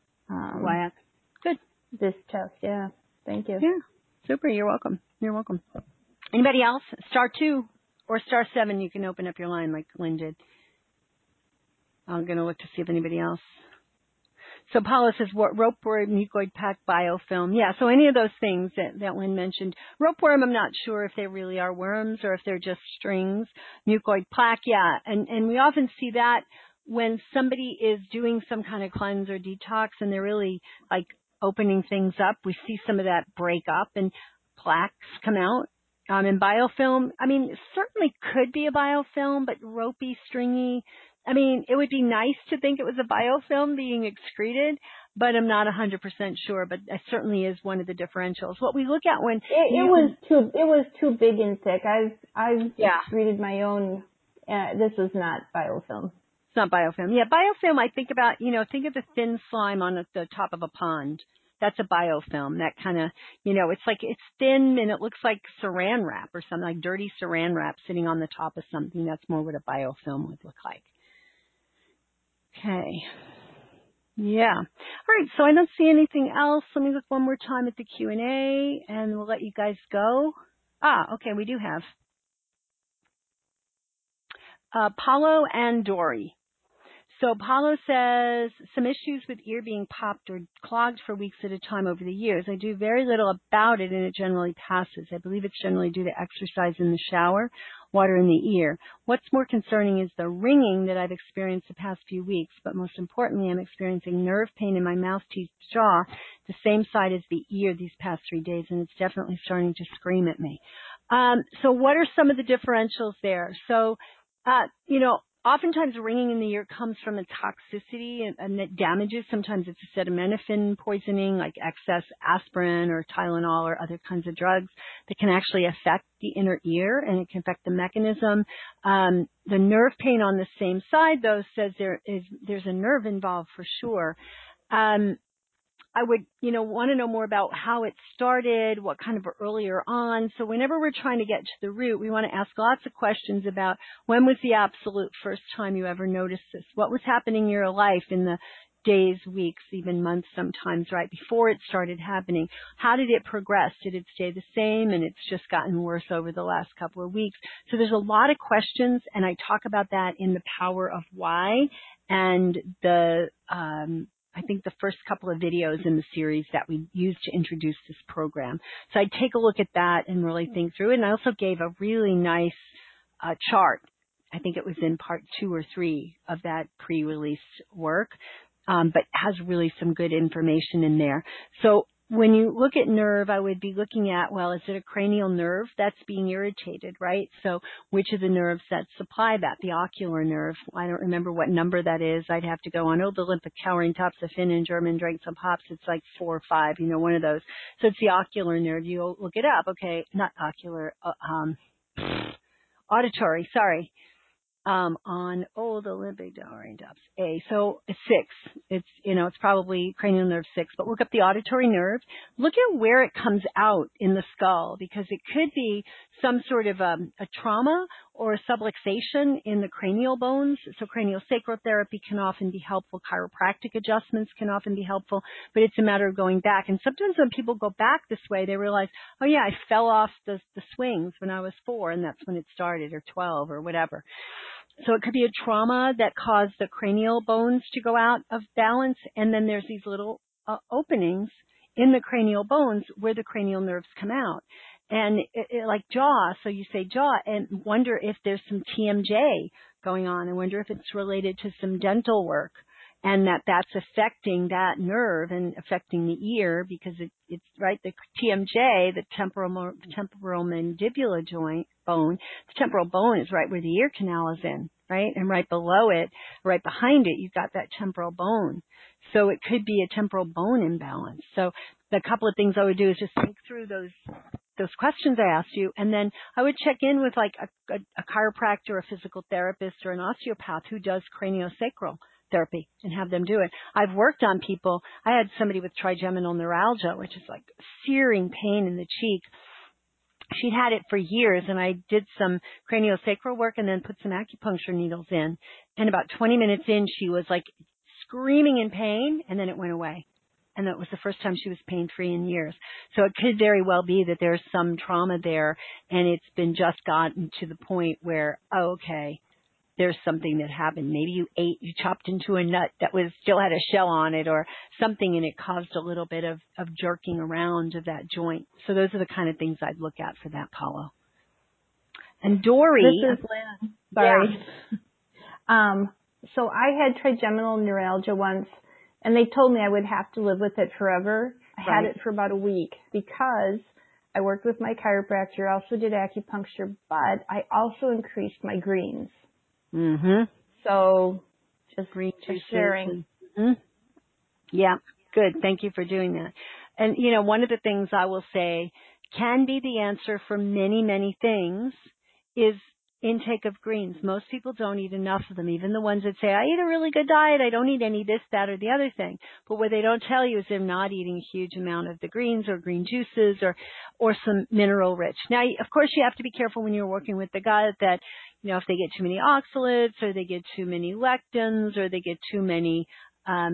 Good. This test. Yeah. Thank you. Yeah. Super. You're welcome. Anybody else? *2 or *7. You can open up your line like Lynn did. I'm going to look to see if anybody else. So Paula says, ropeworm, mucoid pack, biofilm. Yeah, so any of those things that Lynn mentioned. Ropeworm, I'm not sure if they really are worms or if they're just strings. Mucoid plaque, and we often see that when somebody is doing some kind of cleanse or detox and they're really like opening things up. We see some of that break up and plaques come out. And biofilm, it certainly could be a biofilm, but ropey, stringy. It would be nice to think it was a biofilm being excreted, but I'm not 100% sure. But it certainly is one of the differentials. What we look at when it was too big and thick. I've excreted my own. This is not biofilm. It's not biofilm. Yeah, biofilm. I think about think of the thin slime on the top of a pond. That's a biofilm. That kind of it's like it's thin and it looks like Saran wrap or something, like dirty Saran wrap sitting on the top of something. That's more what a biofilm would look like. Okay. Yeah. All right. So I don't see anything else. Let me look one more time at the Q&A and we'll let you guys go. Okay. We do have Paulo and Dory. So Paulo says, some issues with ear being popped or clogged for weeks at a time over the years. I do very little about it and it generally passes. I believe it's generally due to exercise in the shower, water in the ear. What's more concerning is the ringing that I've experienced the past few weeks, but most importantly, I'm experiencing nerve pain in my mouth, teeth, jaw, the same side as the ear these past 3 days, and it's definitely starting to scream at me. So what are some of the differentials there? So, oftentimes ringing in the ear comes from a toxicity and that damages. Sometimes it's acetaminophen poisoning, like excess aspirin or Tylenol or other kinds of drugs that can actually affect the inner ear, and it can affect the mechanism. The nerve pain on the same side, though, says there's a nerve involved for sure. I would, want to know more about how it started, what kind of earlier on. So whenever we're trying to get to the root, we want to ask lots of questions about when was the absolute first time you ever noticed this? What was happening in your life in the days, weeks, even months sometimes, right before it started happening? How did it progress? Did it stay the same and it's just gotten worse over the last couple of weeks? So there's a lot of questions, and I talk about that in The Power of Why and I think the first couple of videos in the series that we used to introduce this program. So I'd take a look at that and really think through it. And I also gave a really nice chart. I think it was in part 2 or 3 of that pre-release work, but has really some good information in there. So when you look at nerve, I would be looking at, well, is it a cranial nerve that's being irritated, right? So which of the nerves that supply that? The ocular nerve. I don't remember what number that is. I'd have to go on, the limbic, cowering tops, the fin and German, drank some pops. It's like 4 or 5, one of those. So it's the ocular nerve. You look it up. Okay, not ocular, auditory, sorry. On the limbic tops. A. So it's 6. It's probably cranial nerve 6, but look up the auditory nerve. Look at where it comes out in the skull, because it could be some sort of a trauma or a subluxation in the cranial bones. So craniosacral therapy can often be helpful. Chiropractic adjustments can often be helpful, but it's a matter of going back. And sometimes when people go back this way, they realize, oh yeah, I fell off the swings when I was 4, and that's when it started, or 12 or whatever. So it could be a trauma that caused the cranial bones to go out of balance, and then there's these little openings in the cranial bones where the cranial nerves come out. And like jaw, so you say jaw and wonder if there's some TMJ going on. I wonder if it's related to some dental work, and that's affecting that nerve and affecting the ear, because it's right, the TMJ, the temporal mandibular joint bone, the temporal bone is right where the ear canal is in, right? And right below it, right behind it, you've got that temporal bone. So it could be a temporal bone imbalance. So the couple of things I would do is just think through those questions I asked you, and then I would check in with like a chiropractor, a physical therapist, or an osteopath who does craniosacral therapy, and have them do it. I've worked on people. I had somebody with trigeminal neuralgia, which is like searing pain in the cheek. She'd had it for years, and I did some craniosacral work and then put some acupuncture needles in. And about 20 minutes in, she was like screaming in pain, and then it went away. And that was the first time she was pain-free in years. So it could very well be that there's some trauma there, and it's been just gotten to the point where, okay, there's something that happened. Maybe you chopped into a nut that still had a shell on it or something, and it caused a little bit of jerking around of that joint. So those are the kind of things I'd look at for that, Paulo. And Dory. This is Lynn. Sorry. Yeah. So I had trigeminal neuralgia once, and they told me I would have to live with it forever. I had it for about a week because I worked with my chiropractor, also did acupuncture, but I also increased my greens. Mm-hmm. So just sharing. Mm-hmm. Yeah, good. Thank you for doing that. And, one of the things I will say can be the answer for many, many things is intake of greens. Most people don't eat enough of them, even the ones that say, I eat a really good diet, I don't eat any this, that, or the other thing. But what they don't tell you is they're not eating a huge amount of the greens or green juices or some mineral rich. Now, of course, you have to be careful when you're working with the gut that, if they get too many oxalates or they get too many lectins or they get too many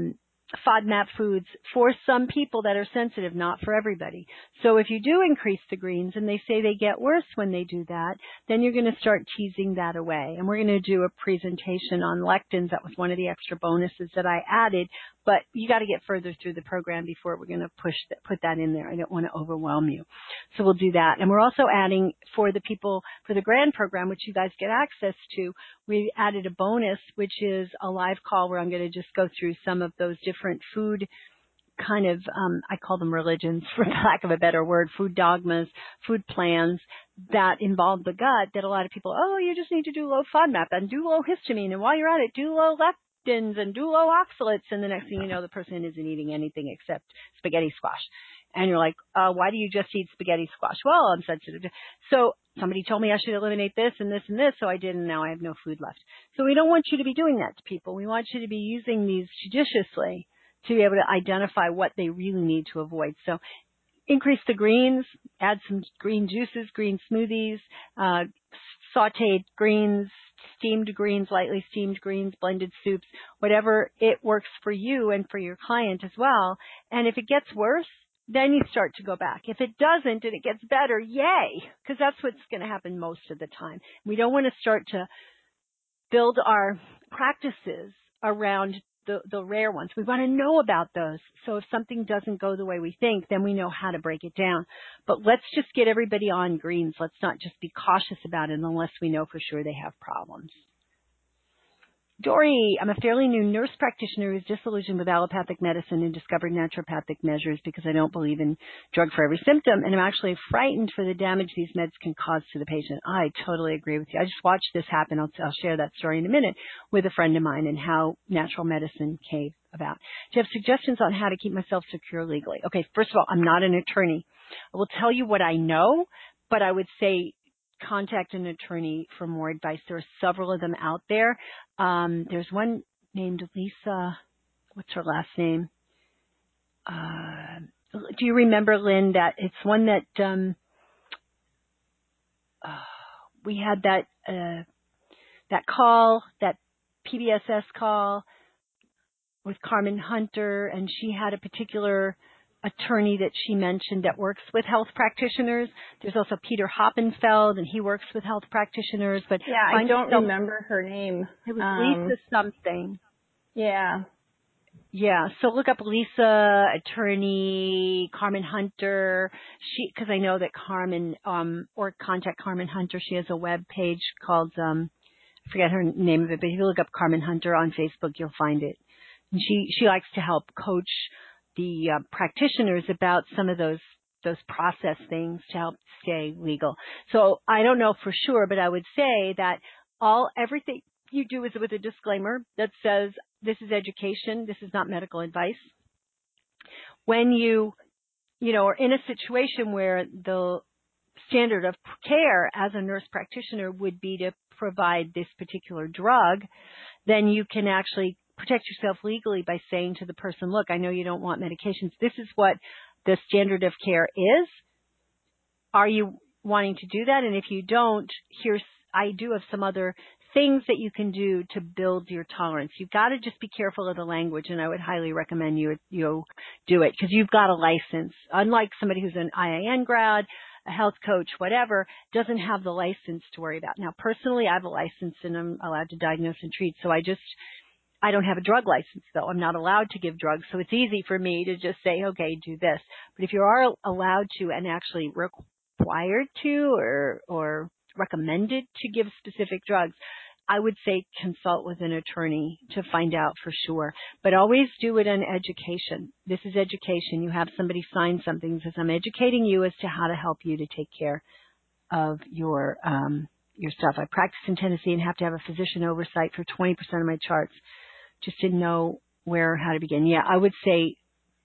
FODMAP foods for some people that are sensitive, not for everybody. So if you do increase the greens and they say they get worse when they do that, then you're going to start teasing that away. And we're going to do a presentation on lectins. That was one of the extra bonuses that I added. But you got to get further through the program before we're going to put that in there. I don't want to overwhelm you. So we'll do that. And we're also adding for the people, for the grand program, which you guys get access to, we added a bonus, which is a live call where I'm going to just go through some of those different food kind of, I call them religions for lack of a better word, food dogmas, food plans that involve the gut that a lot of people, oh, you just need to do low FODMAP and do low histamine. And while you're at it, do low lectins and do low oxalates. And the next thing you know, the person isn't eating anything except spaghetti squash. And you're like, why do you just eat spaghetti squash? Well, I'm sensitive. So somebody told me I should eliminate this and this and this, so I did, and now I have no food left. So we don't want you to be doing that to people. We want you to be using these judiciously to be able to identify what they really need to avoid. So increase the greens, add some green juices, green smoothies, sauteed greens, steamed greens, lightly steamed greens, blended soups, whatever it works for you and for your client as well. And if it gets worse, then you start to go back. If it doesn't and it gets better, yay, because that's what's going to happen most of the time. We don't want to start to build our practices around the rare ones. We want to know about those. So if something doesn't go the way we think, then we know how to break it down. But let's just get everybody on greens. Let's not just be cautious about it unless we know for sure they have problems. Dory, I'm a fairly new nurse practitioner who's disillusioned with allopathic medicine and discovered naturopathic measures because I don't believe in drug for every symptom, and I'm actually frightened for the damage these meds can cause to the patient. I totally agree with you. I just watched this happen. I'll share that story in a minute with a friend of mine and how natural medicine came about. Do you have suggestions on how to keep myself secure legally? Okay, first of all, I'm not an attorney. I will tell you what I know, but I would say contact an attorney for more advice. There are several of them out there. There's one named Lisa. What's her last name? Do you remember, Lynn, that it's one that we had that call, that PBSS call with Carmen Hunter, and she had a particular attorney that she mentioned that works with health practitioners. There's also Peter Hoppenfeld, and he works with health practitioners. But yeah, I don't remember her name. It was Lisa something. Yeah. Yeah. So look up Lisa, attorney, Carmen Hunter. Because I know that Carmen, or contact Carmen Hunter. She has a web page called, I forget her name of it, but if you look up Carmen Hunter on Facebook, you'll find it. And she likes to help coach the practitioners about some of those process things to help stay legal. So I don't know for sure, but I would say that everything you do is with a disclaimer that says this is education, this is not medical advice. When you are in a situation where the standard of care as a nurse practitioner would be to provide this particular drug, then you can actually protect yourself legally by saying to the person, look, I know you don't want medications. This is what the standard of care is. Are you wanting to do that? And if you don't, I do have some other things that you can do to build your tolerance. You've got to just be careful of the language, and I would highly recommend you do it because you've got a license. Unlike somebody who's an IIN grad, a health coach, whatever, doesn't have the license to worry about. Now, personally, I have a license and I'm allowed to diagnose and treat, so I don't have a drug license, though. I'm not allowed to give drugs, so it's easy for me to just say, okay, do this. But if you are allowed to and actually required to or recommended to give specific drugs, I would say consult with an attorney to find out for sure. But always do it in education. This is education. You have somebody sign something that says, I'm educating you as to how to help you to take care of your stuff. I practice in Tennessee and have to have a physician oversight for 20% of my charts. Just didn't know where or how to begin. Yeah, I would say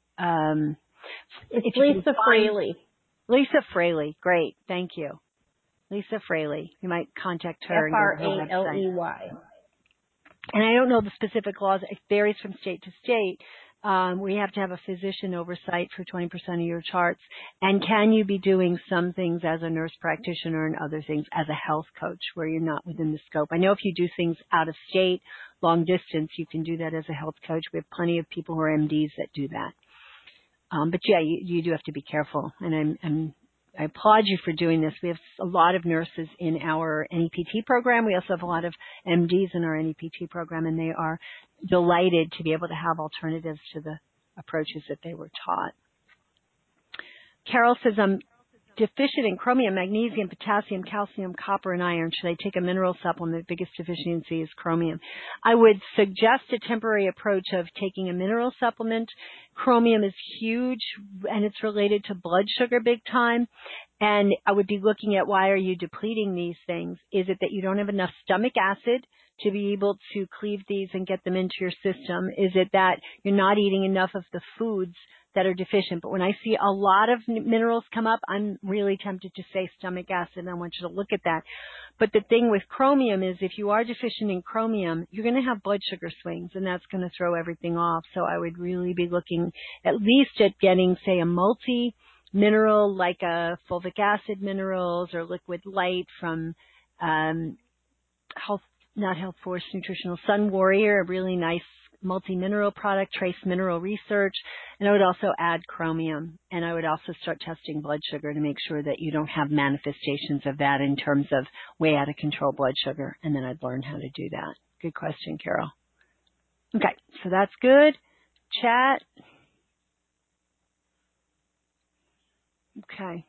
it's Lisa Fraley. Lisa Fraley. Great. Thank you. Lisa Fraley. You might contact her. Fraley. And I don't know the specific laws. It varies from state to state. We have to have a physician oversight for 20% of your charts. And can you be doing some things as a nurse practitioner and other things as a health coach where you're not within the scope? I know if you do things out of state, long distance, you can do that as a health coach. We have plenty of people who are MDs that do that. But yeah, you do have to be careful. And I applaud you for doing this. We have a lot of nurses in our NEPT program. We also have a lot of MDs in our NEPT program, and they are delighted to be able to have alternatives to the approaches that they were taught. Carol says, I'm deficient in chromium, magnesium, potassium, calcium, copper, and iron. Should I take a mineral supplement? The biggest deficiency is chromium. I would suggest a temporary approach of taking a mineral supplement. Chromium is huge, and it's related to blood sugar big time. And I would be looking at, why are you depleting these things? Is it that you don't have enough stomach acid to be able to cleave these and get them into your system? Is it that you're not eating enough of the foods that are deficient? But when I see a lot of minerals come up, I'm really tempted to say stomach acid, and I want you to look at that. But the thing with chromium is, if you are deficient in chromium, you're going to have blood sugar swings, and that's going to throw everything off. So I would really be looking at least at getting, say, a multi-mineral like a fulvic acid minerals or liquid light from Health Force Nutritional Sun Warrior, a really nice multi-mineral product, Trace Mineral Research. And I would also add chromium, and I would also start testing blood sugar to make sure that you don't have manifestations of that in terms of way out of control blood sugar, and then I'd learn how to do that. Good question, Carol. Okay, so that's good. Chat. Okay.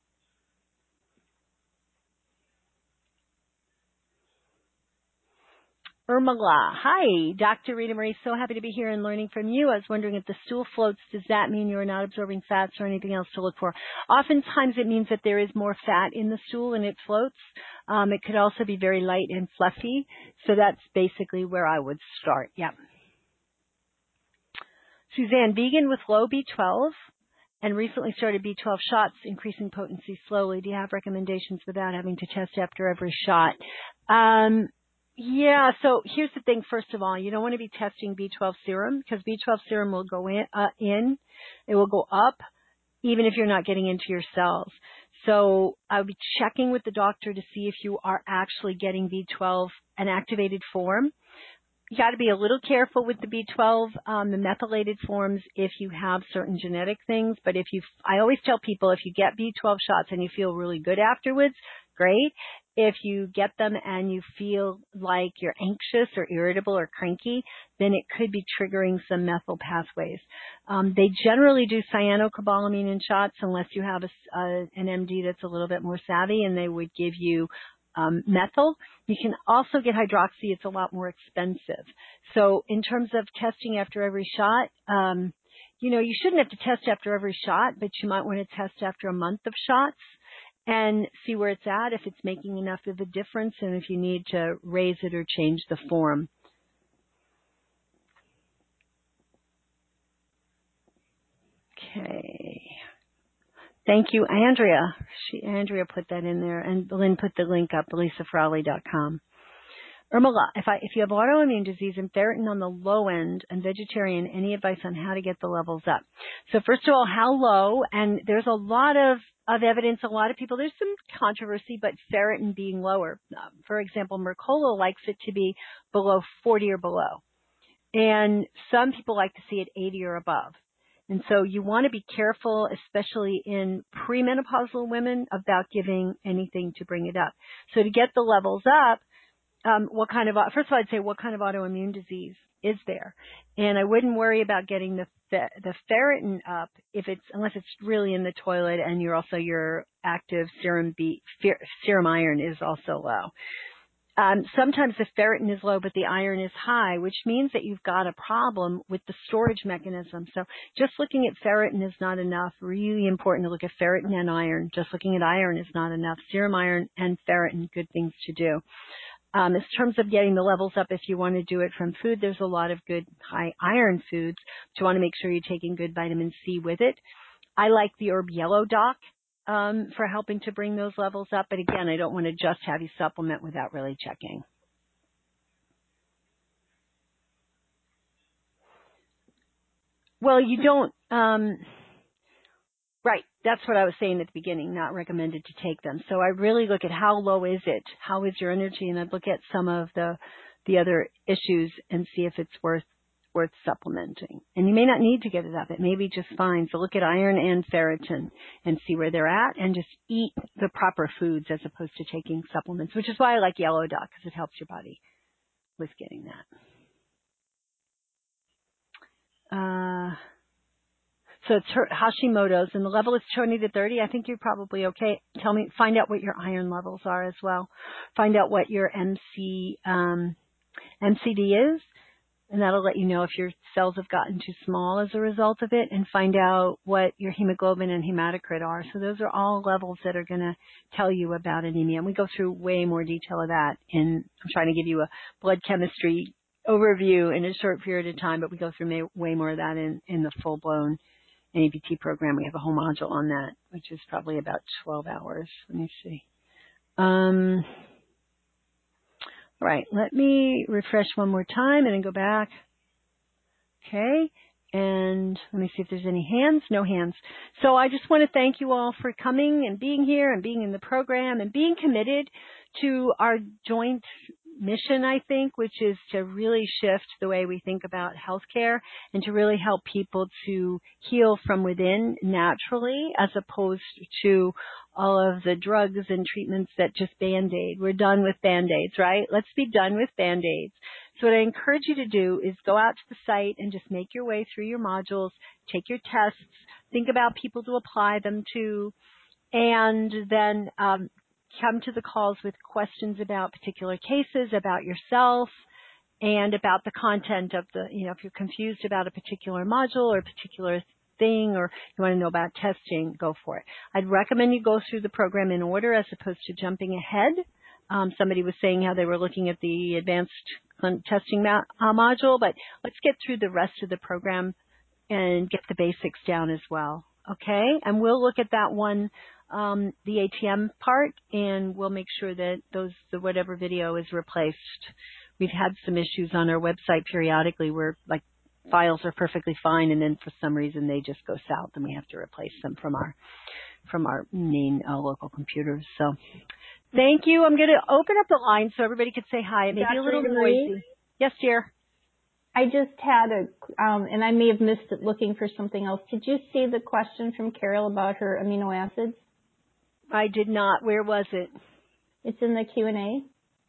Irmala. Hi, Dr. Rita Marie. So happy to be here and learning from you. I was wondering, if the stool floats, does that mean you're not absorbing fats or anything else to look for? Oftentimes it means that there is more fat in the stool and it floats. It could also be very light and fluffy. So that's basically where I would start. Yeah. Suzanne, vegan with low B12 and recently started B12 shots, increasing potency slowly. Do you have recommendations without having to test after every shot? Yeah, so here's the thing. First of all, you don't want to be testing B12 serum, because B12 serum will go in, it will go up even if you're not getting into your cells. So I would be checking with the doctor to see if you are actually getting B12 an activated form. You got to be a little careful with the B12, the methylated forms, if you have certain genetic things. But I always tell people, if you get B12 shots and you feel really good afterwards, great. If you get them and you feel like you're anxious or irritable or cranky, then it could be triggering some methyl pathways. They generally do cyanocobalamin in shots unless you have an MD that's a little bit more savvy, and they would give you methyl. You can also get hydroxy. It's a lot more expensive. So in terms of testing after every shot, you shouldn't have to test after every shot, but you might want to test after a month of shots and see where it's at, if it's making enough of a difference, and if you need to raise it or change the form. Okay. Thank you, Andrea. Andrea put that in there, and Lynn put the link up, lisafrowley.com. Irmala, if you have autoimmune disease and ferritin on the low end and vegetarian, any advice on how to get the levels up? So first of all, how low? And there's a lot of evidence, a lot of people, there's some controversy, but ferritin being lower. For example, Mercola likes it to be below 40 or below. And some people like to see it 80 or above. And so you want to be careful, especially in premenopausal women, about giving anything to bring it up. So to get the levels up, first of all, I'd say, what kind of autoimmune disease is there? And I wouldn't worry about getting the ferritin up unless it's really in the toilet and your active serum iron is also low. Sometimes the ferritin is low, but the iron is high, which means that you've got a problem with the storage mechanism. So just looking at ferritin is not enough. Really important to look at ferritin and iron. Just looking at iron is not enough. Serum iron and ferritin, good things to do. In terms of getting the levels up, if you want to do it from food, there's a lot of good high iron foods, but you want to make sure you're taking good vitamin C with it. I like the Herb Yellow Doc for helping to bring those levels up, but again, I don't want to just have you supplement without really checking. Well, you don't, right, that's what I was saying at the beginning, not recommended to take them. So I really look at how low is it, how is your energy, and I'd look at some of the the other issues and see if it's worth supplementing. And you may not need to get it up. It may be just fine. So look at iron and ferritin and see where they're at and just eat the proper foods as opposed to taking supplements, which is why I like Yellow Dot, because it helps your body with getting that. So it's Hashimoto's, and the level is 20 to 30. I think you're probably okay. Find out what your iron levels are as well. Find out what your MCD is, and that'll let you know if your cells have gotten too small as a result of it, and find out what your hemoglobin and hematocrit are. So those are all levels that are going to tell you about anemia. And we go through way more detail of that. I'm trying to give you a blood chemistry overview in a short period of time, but we go through way more of that in the full-blown NABT program. We have a whole module on that, which is probably about 12 hours. Let me see. All right, let me refresh one more time and then go back. Okay, and let me see if there's any hands. No hands. So I just want to thank you all for coming and being here and being in the program and being committed to our joint mission, I think, which is to really shift the way we think about healthcare and to really help people to heal from within naturally, as opposed to all of the drugs and treatments that just Band-Aid. We're done with Band-Aids, right? Let's be done with Band-Aids. So what I encourage you to do is go out to the site and just make your way through your modules, take your tests, think about people to apply them to, and then come to the calls with questions about particular cases, about yourself, and about the content of if you're confused about a particular module or a particular thing, or you want to know about testing, go for it. I'd recommend you go through the program in order as opposed to jumping ahead. Somebody was saying how they were looking at the advanced testing module, but let's get through the rest of the program and get the basics down as well. Okay? And we'll look at that one, the ATM part, and we'll make sure that whatever video is replaced. We've had some issues on our website periodically where files are perfectly fine, and then for some reason they just go south and we have to replace them from our main local computers. So thank you. I'm going to open up the line so everybody could say hi. It may be a little noisy. Yes, dear. I just had and I may have missed it looking for something else. Did you see the question from Carol about her amino acids? I did not. Where was it? It's in the Q&A.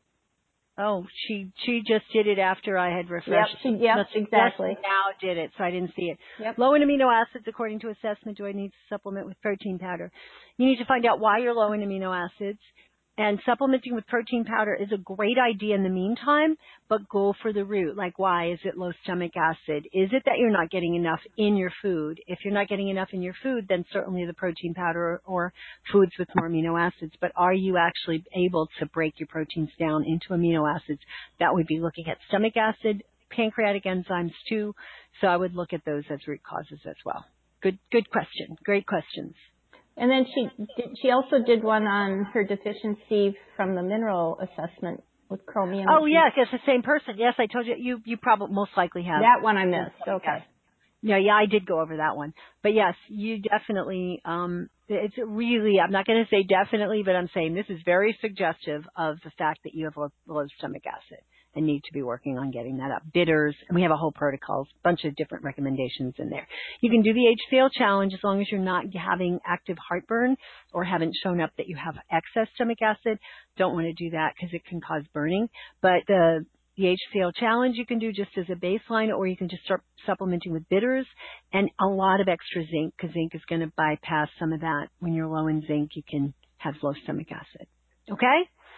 Oh, she just did it after I had refreshed. Yep, exactly. Now did it, so I didn't see it. Yep. Low in amino acids, according to assessment, do I need to supplement with protein powder? You need to find out why you're low in amino acids. And supplementing with protein powder is a great idea in the meantime, but go for the root. Like, why? Is it low stomach acid? Is it that you're not getting enough in your food? If you're not getting enough in your food, then certainly the protein powder or foods with more amino acids. But are you actually able to break your proteins down into amino acids? That would be looking at stomach acid, pancreatic enzymes too. So I would look at those as root causes as well. Good question. Great questions. And then she also did one on her deficiency from the mineral assessment with chromium. Oh, yes, it's the same person. Yes, I told you. You probably most likely have. That one I missed. Okay. Yeah, I did go over that one. But yes, you definitely, it's really, I'm not going to say definitely, but I'm saying this is very suggestive of the fact that you have low stomach acid and need to be working on getting that up. Bitters, and we have a whole protocol, bunch of different recommendations in there. You can do the HPL challenge as long as you're not having active heartburn or haven't shown up that you have excess stomach acid. Don't want to do that because it can cause burning. But the HPL challenge you can do just as a baseline, or you can just start supplementing with bitters and a lot of extra zinc, because zinc is going to bypass some of that. When you're low in zinc, you can have low stomach acid. Okay?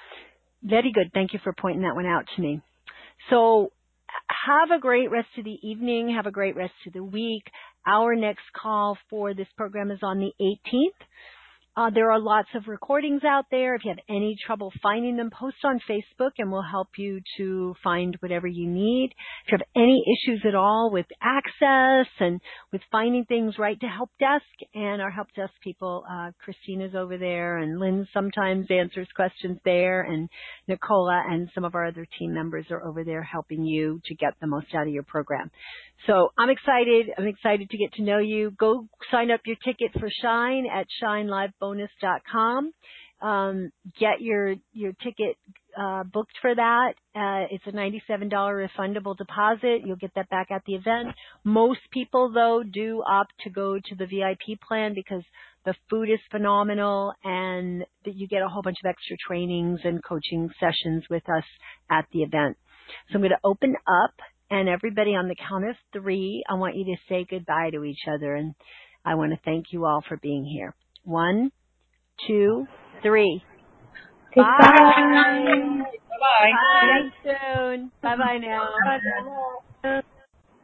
Very good. Thank you for pointing that one out to me. So have a great rest of the evening. Have a great rest of the week. Our next call for this program is on the 18th. There are lots of recordings out there. If you have any trouble finding them, post on Facebook and we'll help you to find whatever you need. If you have any issues at all with access and with finding things, write to Help Desk, and our Help Desk people, Christina's over there, and Lynn sometimes answers questions there, and Nicola and some of our other team members are over there helping you to get the most out of your program. So I'm excited. I'm excited to get to know you. Go sign up your ticket for Shine at shinelivebonus.com. Get your ticket booked for that. It's a $97 refundable deposit. You'll get that back at the event. Most people, though, do opt to go to the VIP plan because the food is phenomenal and that you get a whole bunch of extra trainings and coaching sessions with us at the event. So I'm going to open up, and everybody on the count of 3, I want you to say goodbye to each other, and I want to thank you all for being here. 1, 2, 3. Goodbye. Bye. Bye-bye. Bye soon. Bye-bye now. Bye.